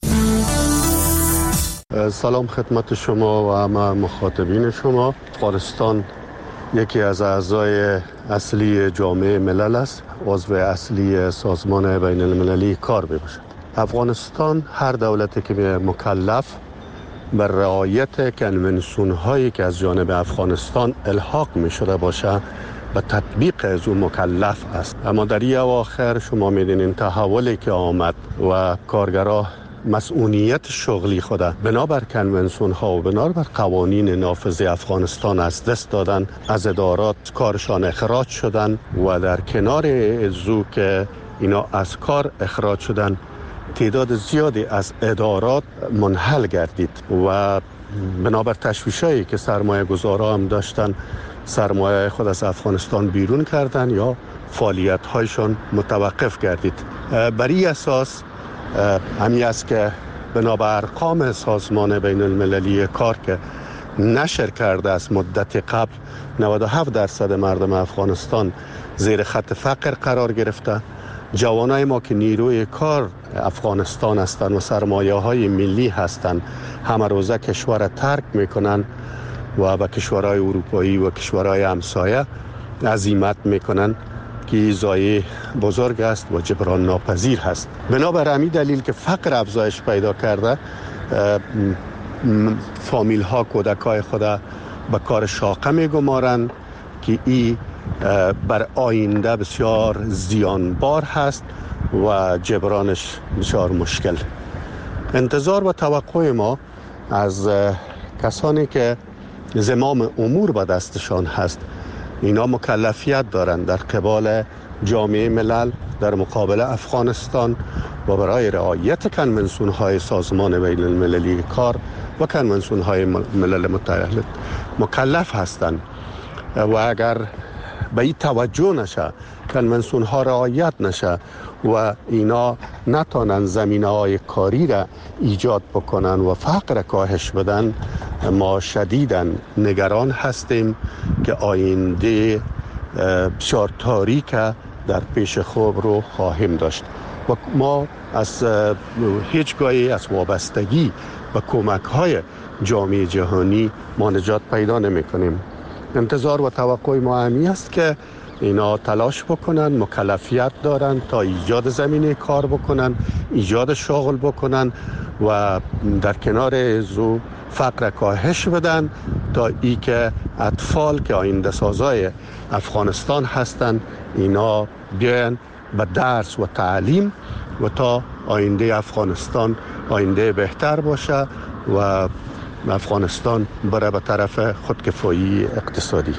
سلام خدمت شما و همه مخاطبین شما. افغانستان یکی از اعضای اصلی جامعه ملل است، عضو اصلی سازمان بین المللی کار میباشد. افغانستان هر دولتی که مکلف بر رعایت کنونسیون هایی که از جانب افغانستان الحاق می شده باشه به تطبیق از اون مکلف است. اما در این اواخر شما میدونین تحولی که آمد و کارگرها مسئولیت شغلی خود بنابر کنونسیون ها و بنابر قوانین نافذ افغانستان از دست دادن، از ادارات کارشان اخراج شدن و در کنار ازو که اینا از کار اخراج شدن تعداد زیادی از ادارات منحل گردید و بنابر تشویشایی که سرمایه گذارا هم داشتن سرمایه خود از افغانستان بیرون کردن یا فعالیت هایشان متوقف گردید. بر این اساس همی است که بنابر ارقام سازمان بین المللی کار که نشر کرده از مدت قبل 97% مردم افغانستان زیر خط فقر قرار گرفته. جوانای ما که نیروی کار افغانستان هستند و سرمایه های ملی هستند همه روزه کشور ترک میکنن و به کشورهای اروپایی و کشورهای همسایه عزیمت میکنن که ضایعه بزرگ است و جبران ناپذیر هست. بنابر همین دلیل که فقر افزایش پیدا کرده فامیل ها کودکای خود به کار شاقه میگمارند که این بر آینده بسیار زیانبار هست و جبرانش بسیار مشکل. انتظار و توقع ما از کسانی که زمام امور به دستشان هست اینا مکلفیت دارند در قبال جامعه ملل در مقابل افغانستان و برای رعایت کنونسیون های سازمان بین المللی کار و کنونسیون های ملل متحد مکلف هستند و اگر به این توجه نشه کنونسیون ها رعایت نشه و اینا نتانن زمینه های کاری را ایجاد بکنن و فقر کاهش بدن ما شدیداً نگران هستیم که آینده بسیار تاریک در پیش خود رو خواهیم داشت و ما از هیچگاهی از وابستگی و کمک های جامعه جهانی ما نجات پیدا نمی کنیم. انتظار و توقع ما همی است که اینا تلاش بکنن، مکلفیت دارن تا ایجاد زمینه کار بکنن، ایجاد شغل بکنن و در کنار زو فقر کاهش بدن تا ای که اطفال که آینده سازای افغانستان هستن اینا بیان به درس و تعلیم و تا آینده افغانستان آینده بهتر باشه و افغانستان بره به طرف خودکفایی اقتصادی.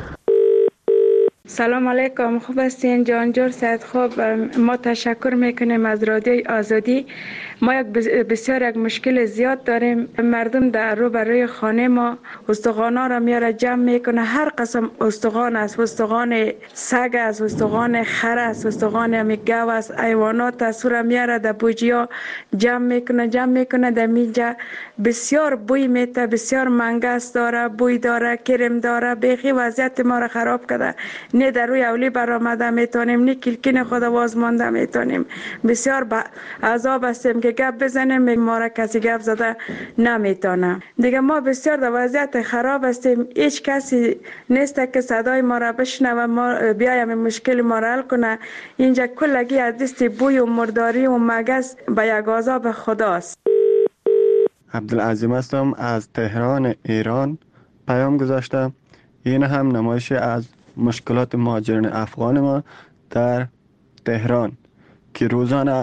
سلام علیکم، خوب هستین جانجور سید؟ خوب، ما تشکر میکنیم از رادیوی آزادی. ما بسیار یک مشکل زیاد داریم. مردم در رو برای خانه ما استخوانا را میاره جمع میکنه، هر قسم استخوان است، استخوان سگ است، استخوان خر است، استخوان گاو است، حیوانات است، را میاره در بوجیا جمع میکنه در میجا. بسیار بوی میته، بسیار منگس داره، بوی داره، کرم داره، بیخی وضعیت ما را خراب کرده. نه در روی اولی برآمده میتونیم، نه کلکین خود باز مانده میتونیم. بسیار عذاب هستیم که گپ بزنیم، ما را کسی گپ زده نمیتونه. دیگه ما بسیار در وضعیت خراب هستیم. هیچ کسی نیست که صدای ما را بشنوه، ما بیایم مشکل ما را حل کنه. اینجا کلگی از دست بوی و مرداری و مگس به یک عذاب خداست. عبدالعظیم هستم از تهران ایران. پیام گذاشتم. این هم نمایش از مشکلات مهاجرین افغان ما در تهران که روزانه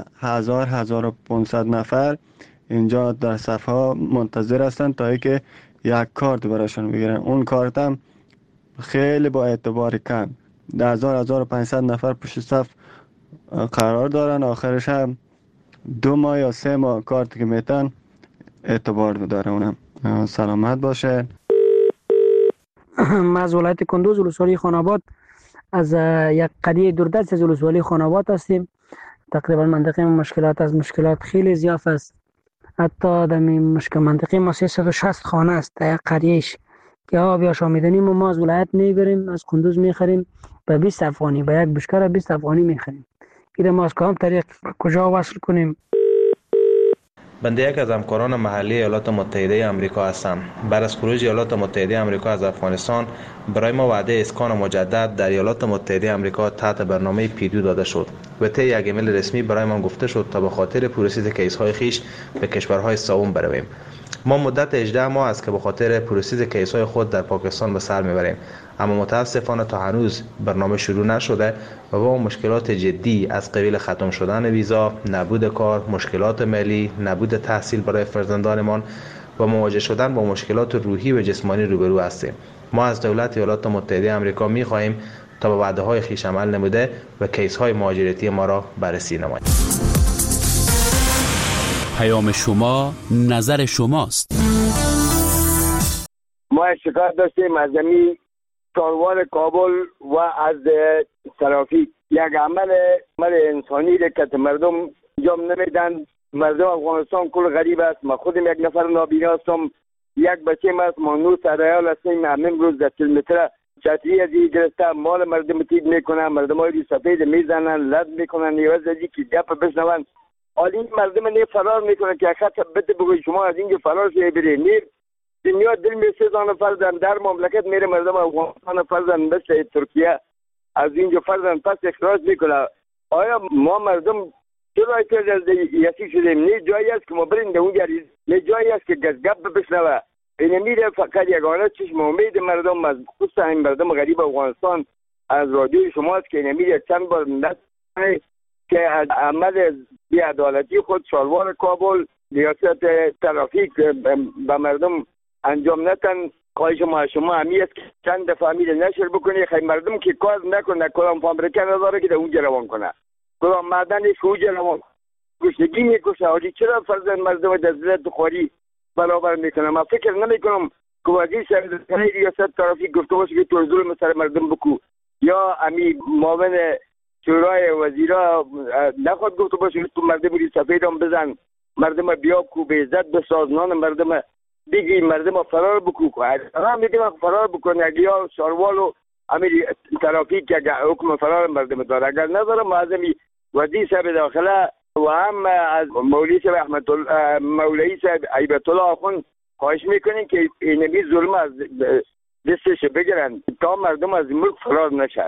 1500 نفر اینجا در صفها منتظر هستند تا اینکه یک کارت براشون بگیرن. اون کارت هم خیلی با اعتبار کم، 1500 نفر پشت صف قرار دارن. آخرش هم 2 ماه یا 3 ماه کارت که میتن اعتبار داره. اونم سلامت باشه. ما از ولایت کندوز ولسوالی خاناباد از یک قریه دوردست از ولسوالی خاناباد هستیم. تقریبا منطقه مشکلات از مشکلات خیلی زیاد است. حتی در منطقه ما 360 خانه است در یک قریهش که آب یا شامیدنی ما از ولایت میبریم، از کندوز میخریم به 20 افغانی، به یک بشکر 20 افغانی میخریم. این ما از کدام طریق کجا وصل کنیم؟ بنده یک از همکاران محلی ایالات متحده آمریکا هستم. بعد از خروج ایالات متحده آمریکا از افغانستان برای ما وعده اسکان مجدد در ایالات متحده آمریکا تحت برنامه پیدو داده شد و طی یک ایمیل رسمی برای ما گفته شد تا به خاطر پروسس کیس‌های خیش به کشورهای سوم برویم. ما مدت 18 ماه است که به خاطر پروسس کیس‌های خود در پاکستان به سر میبریم، اما متاسفانه تا هنوز برنامه شروع نشده و با مشکلات جدی از قبیل ختم شدن ویزا، نبود کار، مشکلات مالی، نبود تحصیل برای فرزندانمان و مواجه شدن با مشکلات روحی و جسمانی روبرو هستیم. ما از دولت ایالات متحده آمریکا می‌خواهیم تا به وعده‌های خویش عمل نموده و کیس‌های مهاجرتی ما را بررسی نماید. پیام شما نظر شماست. ما شکایت داشتیم از زمین چاروان کابل و از ترافیک. یک عمل انسانی که مردم انجام نمیدن. مردم افغانستان کل غریب است. ما خودم یک نفر نابینا هستم. یک بچه است. ما 9 سریال هستیم. امروز 10 کیلومتر چتری از این گرفته مال مردم تیب میکنن. مردم های سفید میزنن، لد میکنن، نیاز ازی که گپ بشنون. حالی این مردم نه فرار میکنن که خط بده بگوی شما از اینجا فرار شده برید. نیر دنیا دل می سوزانه فرزن در مملکت میره مردم افغانستان فرزن مثل ترکیه از اینجا فرزن پس اخراج میکنه. آیا ما مردم چرا یکی شدیم؟ نه جایی است که ما بریم در اونجا، نه جایی است که گپ بشنوه. این میره فقط یگانه چشم امید مردم از خصوصا این مردم غریب افغانستان از رادیوی شماست که این میره چند بار نکنه که از عمل بی‌عدالتی خود چاروان کابل ریاست ترافیک به مردم انجام نتن. خواهش ما شما همی است که چند دفعه میره نشر بکنی خیلی مردم که کار نکنه کدام فابریکه نداره که در اونجا روان کنه، کدام معدنش اونجا روان گشنگی میکشه. حالی چرا فرزند مردم در ذلت خواری برابر میکنه؟ من فکر نمیکنم که وزیر سرزنی ریاست ترافیک گفته باشه که تو ظلم سر مردم بکو، یا امی معاون شورای وزیرا نخواد گفته باشه که تو مردم ری سفید هم بزن، مردم بیا کو به عزت بساز، نان مردم دیگه مردم فرار بکو. هم میگم فرار بکنه یا شاروالو امیر ترافیک که حکم فرار مردم داره. اگر نداره معظمی وزیر صاحب داخله و هم از مولوی صاحب احمد الله مولوی صاحب ایبت الله آخوند خواهش میکنین که اینمی ظلم از دستش بگیرن تا مردم از ملک فرار نشه.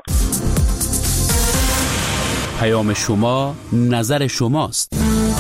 پیام شما نظر شماست.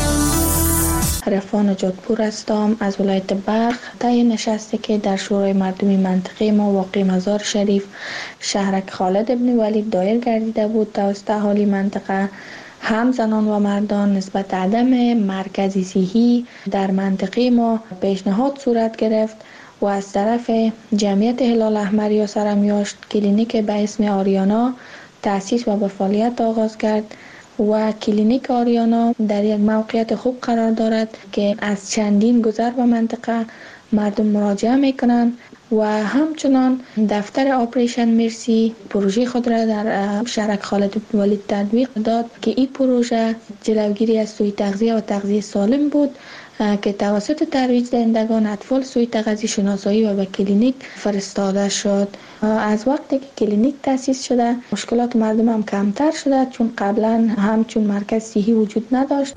عرفان جادپور هستم از ولایت بلخ. طی نشستی که در شورای مردمی منطقه ما واقع مزار شریف شهرک خالد ابن ولید دایر گردیده بود توسط اهالی منطقه، هم زنان و مردان نسبت عدم مرکزی صحی در منطقه ما پیشنهاد صورت گرفت و از طرف جمعیت هلال احمر یا سرمیاشت کلینیک به اسم آریانا تأسیس و به فعالیت آغاز کرد و کلینیک آریانا در یک موقعیت خوب قرار دارد که از چندین گذر به منطقه مردم مراجعه میکنند و همچنان دفتر آپریشن مرسی پروژه خود را در شهرک خالد بن ولید تطبیق داد که این پروژه جلوگیری از سوء تغذیه و تغذیه سالم بود که توسط ترویج دهندگان اطفال سوء تغذیه شناسایی و به کلینیک فرستاده شد. از وقتی که کلینیک تأسیس شده مشکلات مردم هم کمتر شده، چون قبلا همچون مرکز صحی وجود نداشت.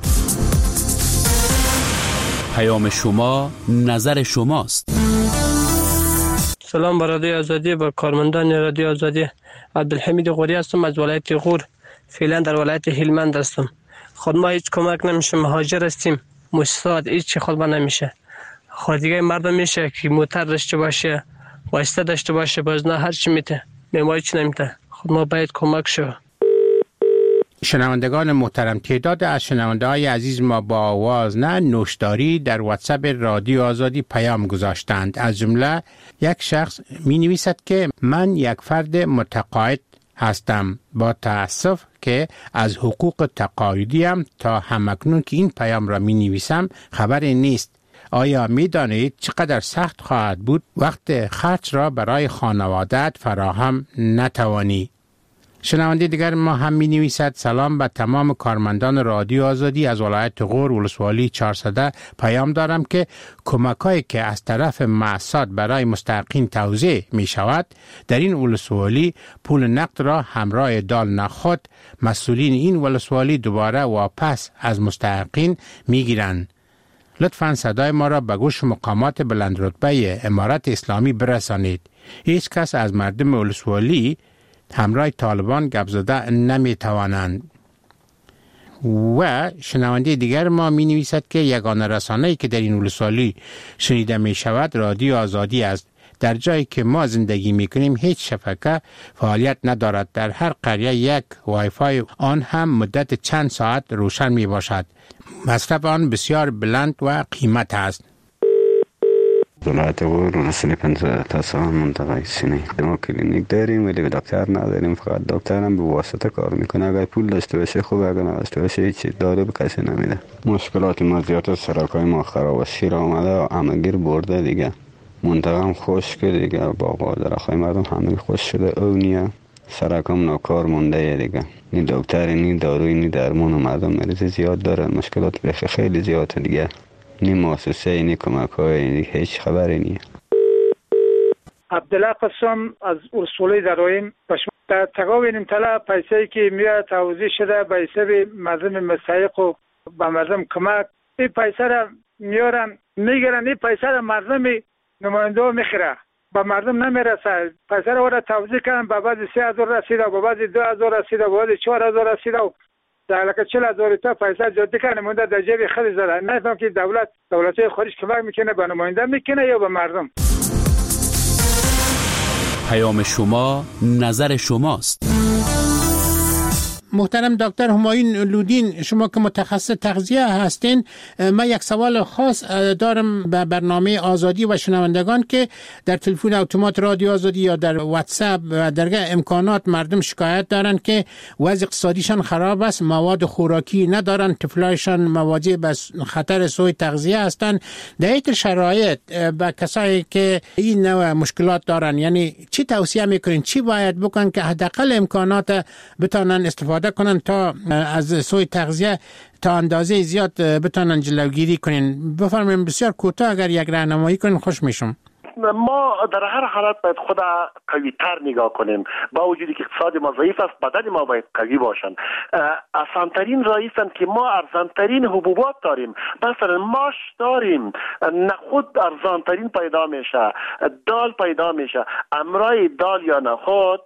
پیام شما نظر شماست. سلام بر رادیو آزادی، با کارمندان رادیو آزادی. عبدالحمید غوری هستم از ولایت غور، فعلا در ولایت هلمند هستم. خود ما هیچ کمک نمیشه، مهاجر هستیم، مستعد هیچ خود ما نمیشه. خود دیگه مردم میشه که موتر داشته باشه، واسطه داشته باشه، باز نه هر چی میته، ما هیچ نمیته. خود ما باید کمک شو. شنوندگان محترم، تعداد از شنونده‌های عزیز ما با آواز نه نوشداری در واتساپ رادیو آزادی پیام گذاشتند. از جمله یک شخص می نویسد که من یک فرد متقاعد هستم، با تأسف که از حقوق تقاعدیم تا همکنون که این پیام را می نویسم خبری نیست. آیا می دانید چقدر سخت خواهد بود وقت خرج را برای خانواده‌ات فراهم نتوانی؟ شنونده دیگر ما هم می نویسد سلام به تمام کارمندان رادیو آزادی از ولایت غور ولسوالی 400 پیام دارم که کمک‌هایی که از طرف مؤسسات برای مستحقین توزیع می شود در این ولسوالی پول نقد را همراه دال نخود مسئولین این ولسوالی دوباره واپس از مستحقین می گیرند. لطفاً صدای ما را به گوش مقامات بلند رتبه امارت اسلامی برسانید. هیچ کس از مردم ولسوالی همراه طالبان گپ زده نمی توانند. و شنونده دیگر ما می نویسد که یگانه رسانه‌ای که در این ولسوالی شنیده می شود رادیو آزادی است. در جایی که ما زندگی می کنیم هیچ شبکه فعالیت ندارد. در هر قریه یک وای فای آن هم مدت چند ساعت روشن می باشد. مصرف آن بسیار بلند و قیمت است. ولایت غور رسولی 15 تا سال منطقه سینه. ما کلینیک داریم ولی دکتر نداریم، فقط دکتر هم به واسطه کار میکنه. اگر پول داشته باشه خوبه، اگر نداشته باشه هیچ دارو به کسی نمیده. مشکلات ما زیاد، سرکای ما خراب و شیر آمده همگیر برده دیگه. منطقه هم خشک دیگه، باغ و درختای مردم همه خشک شده. اونیه سرکم ناکار مونده دیگه. نی دکتر نی داروی نی درمان، مردم مریض زیاد دارن، مشکلات بخی خیلی زیاده دیگه. نی مؤسسه نی کمک های نی هیچ خبری نی. عبدالله قسم از اصولی درایم در تقاوین طلا پیسه‌ای که میاد توزیع شده به حساب مردم مستحق و به مردم کمک، این پیسه را میارن میگیرن، این پیسه را مردم نماینده میخره، به مردم نمیرسه. پیسه را توزیع کردن، به بعضی 3000 رسیده، به بعضی 2000 رسیده، به بعضی 4000 رسیده و در حالا 40000 تا پیسه جدی که نماینده در جیب خود زده. نفهم که دولت خارج کمک میکنه به نماینده میکنه یا به مردم. پیام شما نظر شماست. محترم دکتر همایون لودین، شما که متخصص تغذیه هستین، من یک سوال خاص دارم به برنامه آزادی و شنوندگان که در تلفن اتومات رادیو آزادی یا در واتساپ و درگاه امکانات مردم شکایت دارن که وضع اقتصادیشان خراب است، مواد خوراکی ندارن، طفلایشان مواجه به خطر سوء تغذیه هستند. در این شرایط به کسایی که این نوع مشکلات دارن، یعنی چی توصیه میکنین، چی باید بکنن که حداقل امکانات بتونن استفاده کنن تا از سوء تغذیه تا اندازه زیاد بتونن جلوگیری کنین؟ بفرمایید بسیار کوتاه اگر یک راهنمایی کنین خوش میشم. ما در هر حالت باید خود قوی تر نگاه کنیم، با وجودی که اقتصاد ما ضعیف است، بدن ما باید قوی باشن. آسانترین رایستن که ما ارزانترین حبوبات داریم، مثلا ماش داریم، نخود ارزانترین پیدا میشه، دال پیدا میشه. امرای دال یا نخود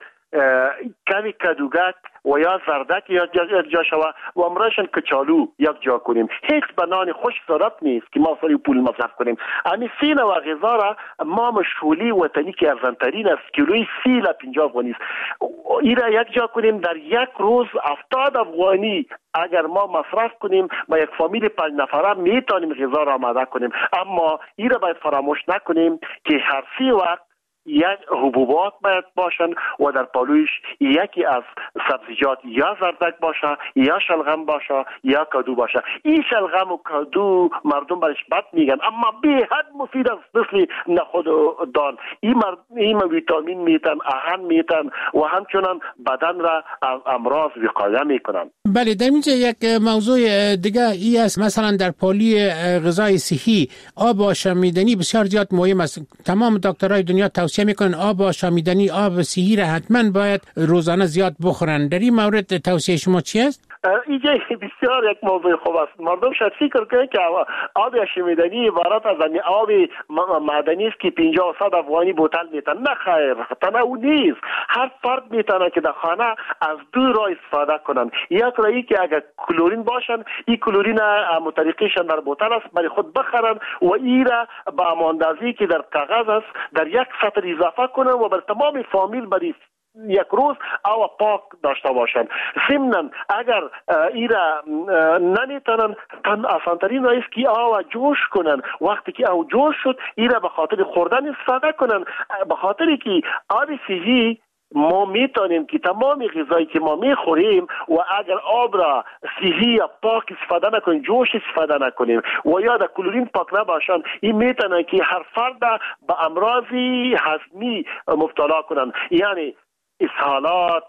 کمی کدوگک و یا زردک یک جا شوه و امرایشان کچالو یک جا کنیم. هیچ بنان خوش ضرورت نیست که ما سری پول مصرف کنیم. امی سین و غذا را ما مشغولی وطنی که ارزانترین است، کیلوی 30 تا 50 افغانی است، این را یک جا کنیم. در یک روز 70 افغانی اگر ما مصرف کنیم با یک فامیل 5 نفره میتونیم غذا را آماده کنیم. اما این را باید فراموش نکنیم که هر 3 وقت یک حبوبات باید باشن و در پالویش یکی از سبزیجات یا زردک باشه یا شلغم باشه یا کدو باشه. این شلغم و کدو مردم برش بد میگن اما به حد مفید است، مثل نخود و دال. این ویتامین میتن، آهن میتن و همچنان بدن را از امراض وقایه میکنن. بله، در اینجا یک موضوع دیگه ای است، مثلا در پالی غذای صحی آب آشامیدنی بسیار زیاد مهم است. تمام دکترای دنیا توصیه میکنن آب آشامیدنی، آب صحی را حتما باید روزانه زیاد بخورن. در این مورد توصیه شما چی است؟ اینجا بسیار یک موضوع خوب است. مردم شاید فکر کنند که آب آشامیدنی عبارت از آب معدنی است که 50 و 100 افغانی بوتل میتن. نه خیر، تنها نیست. هر فرد میتونه که در خانه از 2 راه استفاده کنن. یک راهی که اگر کلورین باشن، این کلورین متریقیشان در بوتل است برای خود بخرن و این را با اماندازی که در کاغذ است در یک سطر اضافه کنن و بر تمام فامیل برای یک روز آب پاک داشته باشند. ضمناً اگر ایرا نمیتونن، آسانترین است که آب جوش کنن. وقتی که آب جوش شد ایرا به خاطر خوردن استفاده کنن، به خاطر که آب صحی ما میتونیم که تمام غذایی که ما میخوریم و اگر آب را صحی یا پاک استفاده نکنیم، جوش استفاده نکنیم و یا در کلورین پاک نباشن، این میتونه که هر فرد به امراضی هضمی مبتلا کنن، یعنی اسهالات،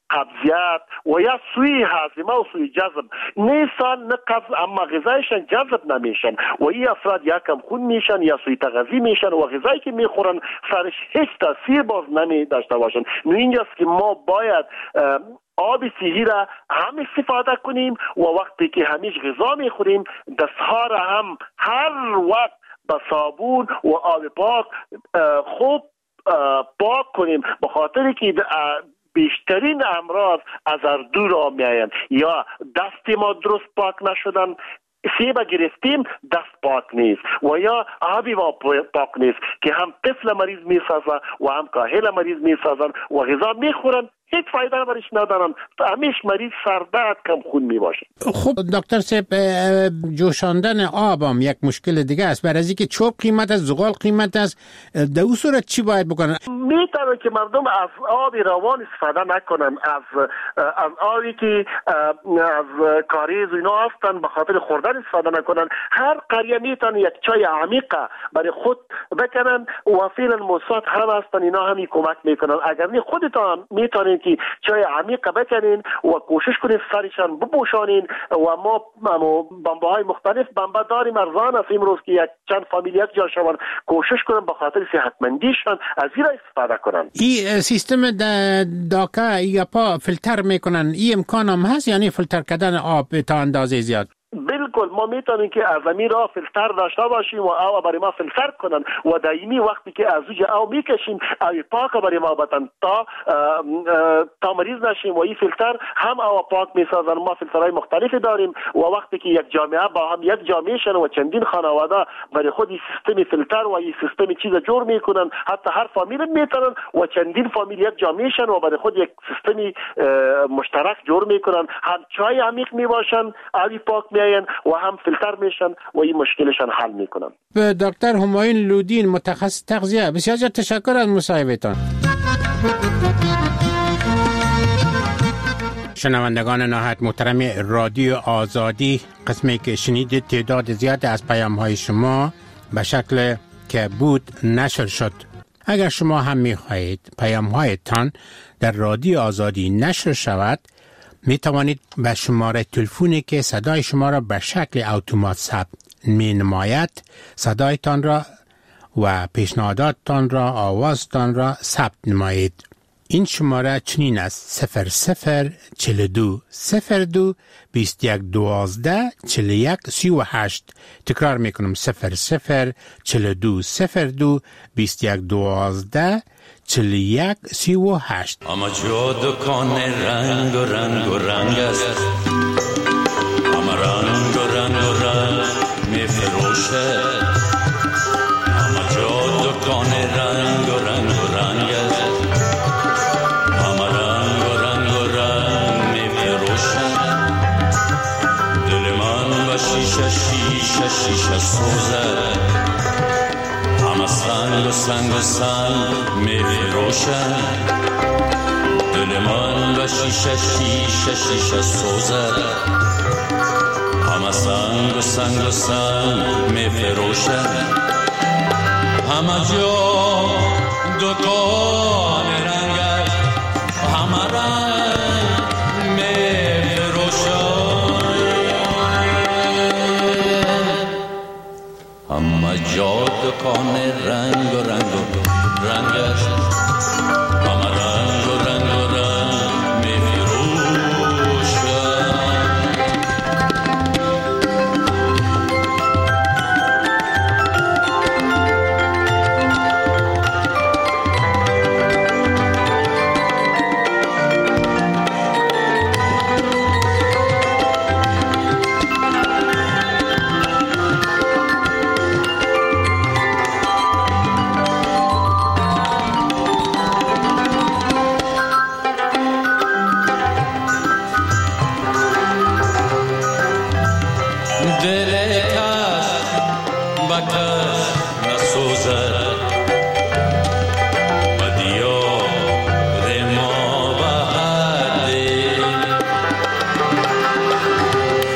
قبضیت و یا سوی هاضمه و سوی جذب. نیستان نه قبض اما غذایشان جذب نمیشن و این افراد یا کم خون میشن یا سوی تغذی میشن و غذایی که میخورن سرش هیچ تاثیر باز نمی داشته باشن. اینجاست که ما باید آب صحی را هم استفاده کنیم و وقتی که همیش غذا میخوریم دستها را هم هر وقت با صابون و آب پاک خوب پاک کنیم، به خاطر که بیشترین امراض از دور را میآیند. یا دست ما درست پاک نشدن، سیب گرفتیم دست پاک نیست و یا آبی ما پاک نیست که هم طفل مریض میسازن و هم کاهل مریض میسازن و غذا میخورن هیچ فایده برش ندارن. همیشه مریض سردرد کم خون می باشه. خب دکتر صاحب، جوشاندن آب هم یک مشکل دیگه است. برای اینکه چوب قیمت است، زغال قیمت است، در اون صورت چی باید بکنن؟ میتونه که مردم از آب روان استفاده نکنن، از آبی که از کاریز و اینا هستن به خاطر خوردن استفاده نکنن. هر قریه میتونه یک چای عمیقه برای خود بکنن و فعلا موساد هم هستن، اینا همی کمک میکنن. اگر نه خودتان میتونین که چای عمیقه بکنین و کوشش کنین سرشان بپوشانین. و ما بمبه های مختلف بمبه داریم، ارزان است امروز که یک چند فامیلیت جا شون، کوشش کنن به خاطر صحتمندیشان از این استفاده کنن. این سیستم داکا یا پا فیلتر میکنن، این امکان هم هست؟ یعنی فیلتر کردن آب تا اندازه زیاد؟ بالکل ما میتونیم که از زمین را فیلتر داشته باشیم و آب برای ما فیلتر کنن و دائمی وقتی که از اوج آب میکشیم آب پاک برای ما بدن تا مریض نشیم. و این فیلتر هم آب پاک میسازن. ما فیلترهای مختلفی داریم و وقتی که یک جامعه با هم یک جامعه شن و چندین خانواده برای خود این سیستم فیلتر و این سیستم چیز جور میکنن، حتی هر فامیل میتونن و چندین فامیل یک جامعه شن و برای خود یک سیستم مشترک جور میکنن. هم چای عمیق میباشن، آب پاک و هم فیلتر میشن و این مشکلشان حل میکنن. دکتر همایون لودین، متخصص تغذیه، بسیار تشکر از مصاحبهتان. شنوندگان نهایت محترم رادیو آزادی، قسمی که شنیدید تعداد زیاد از پیام های شما به شکل که بود نشر شد. اگر شما هم میخواهید پیام هایتان در رادیو آزادی نشر شود، می توانید به شماره تلفنی که صدای شما را به شکل اتومات ثبت می نماید صدایتان را و پیشنهاداتتان را، آوازتان را ثبت نمایید. این شماره چنین است: 0042 02 21 12 41 38. تکرار می کنم: 0042 02 21 12 41 38. اما جا دکان رنگ و رنگ و رنگ است، اما رنگ و رنگ و رنگ می فروشه. اما جا دکان رنگ و رنگ و رنگ است، اما رنگ و رنگ و رنگ می فروشه. دل من و شیشه شیشه شیشه سوزه، همه سنگ و سنگ و سنگ می فروشن. دل من و شیشه شیشه شیشه سوزه، همه سنگ و سنگ و سنگ می فروشن. همه جا دکان رنگ است، همه رنگ می فروشن. همه جا دکان رنگ و رنگ و رنگ است، همه رنگ و رنگ و رنگ می فروشن.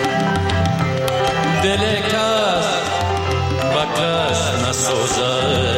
دل کس بکس نسوزد،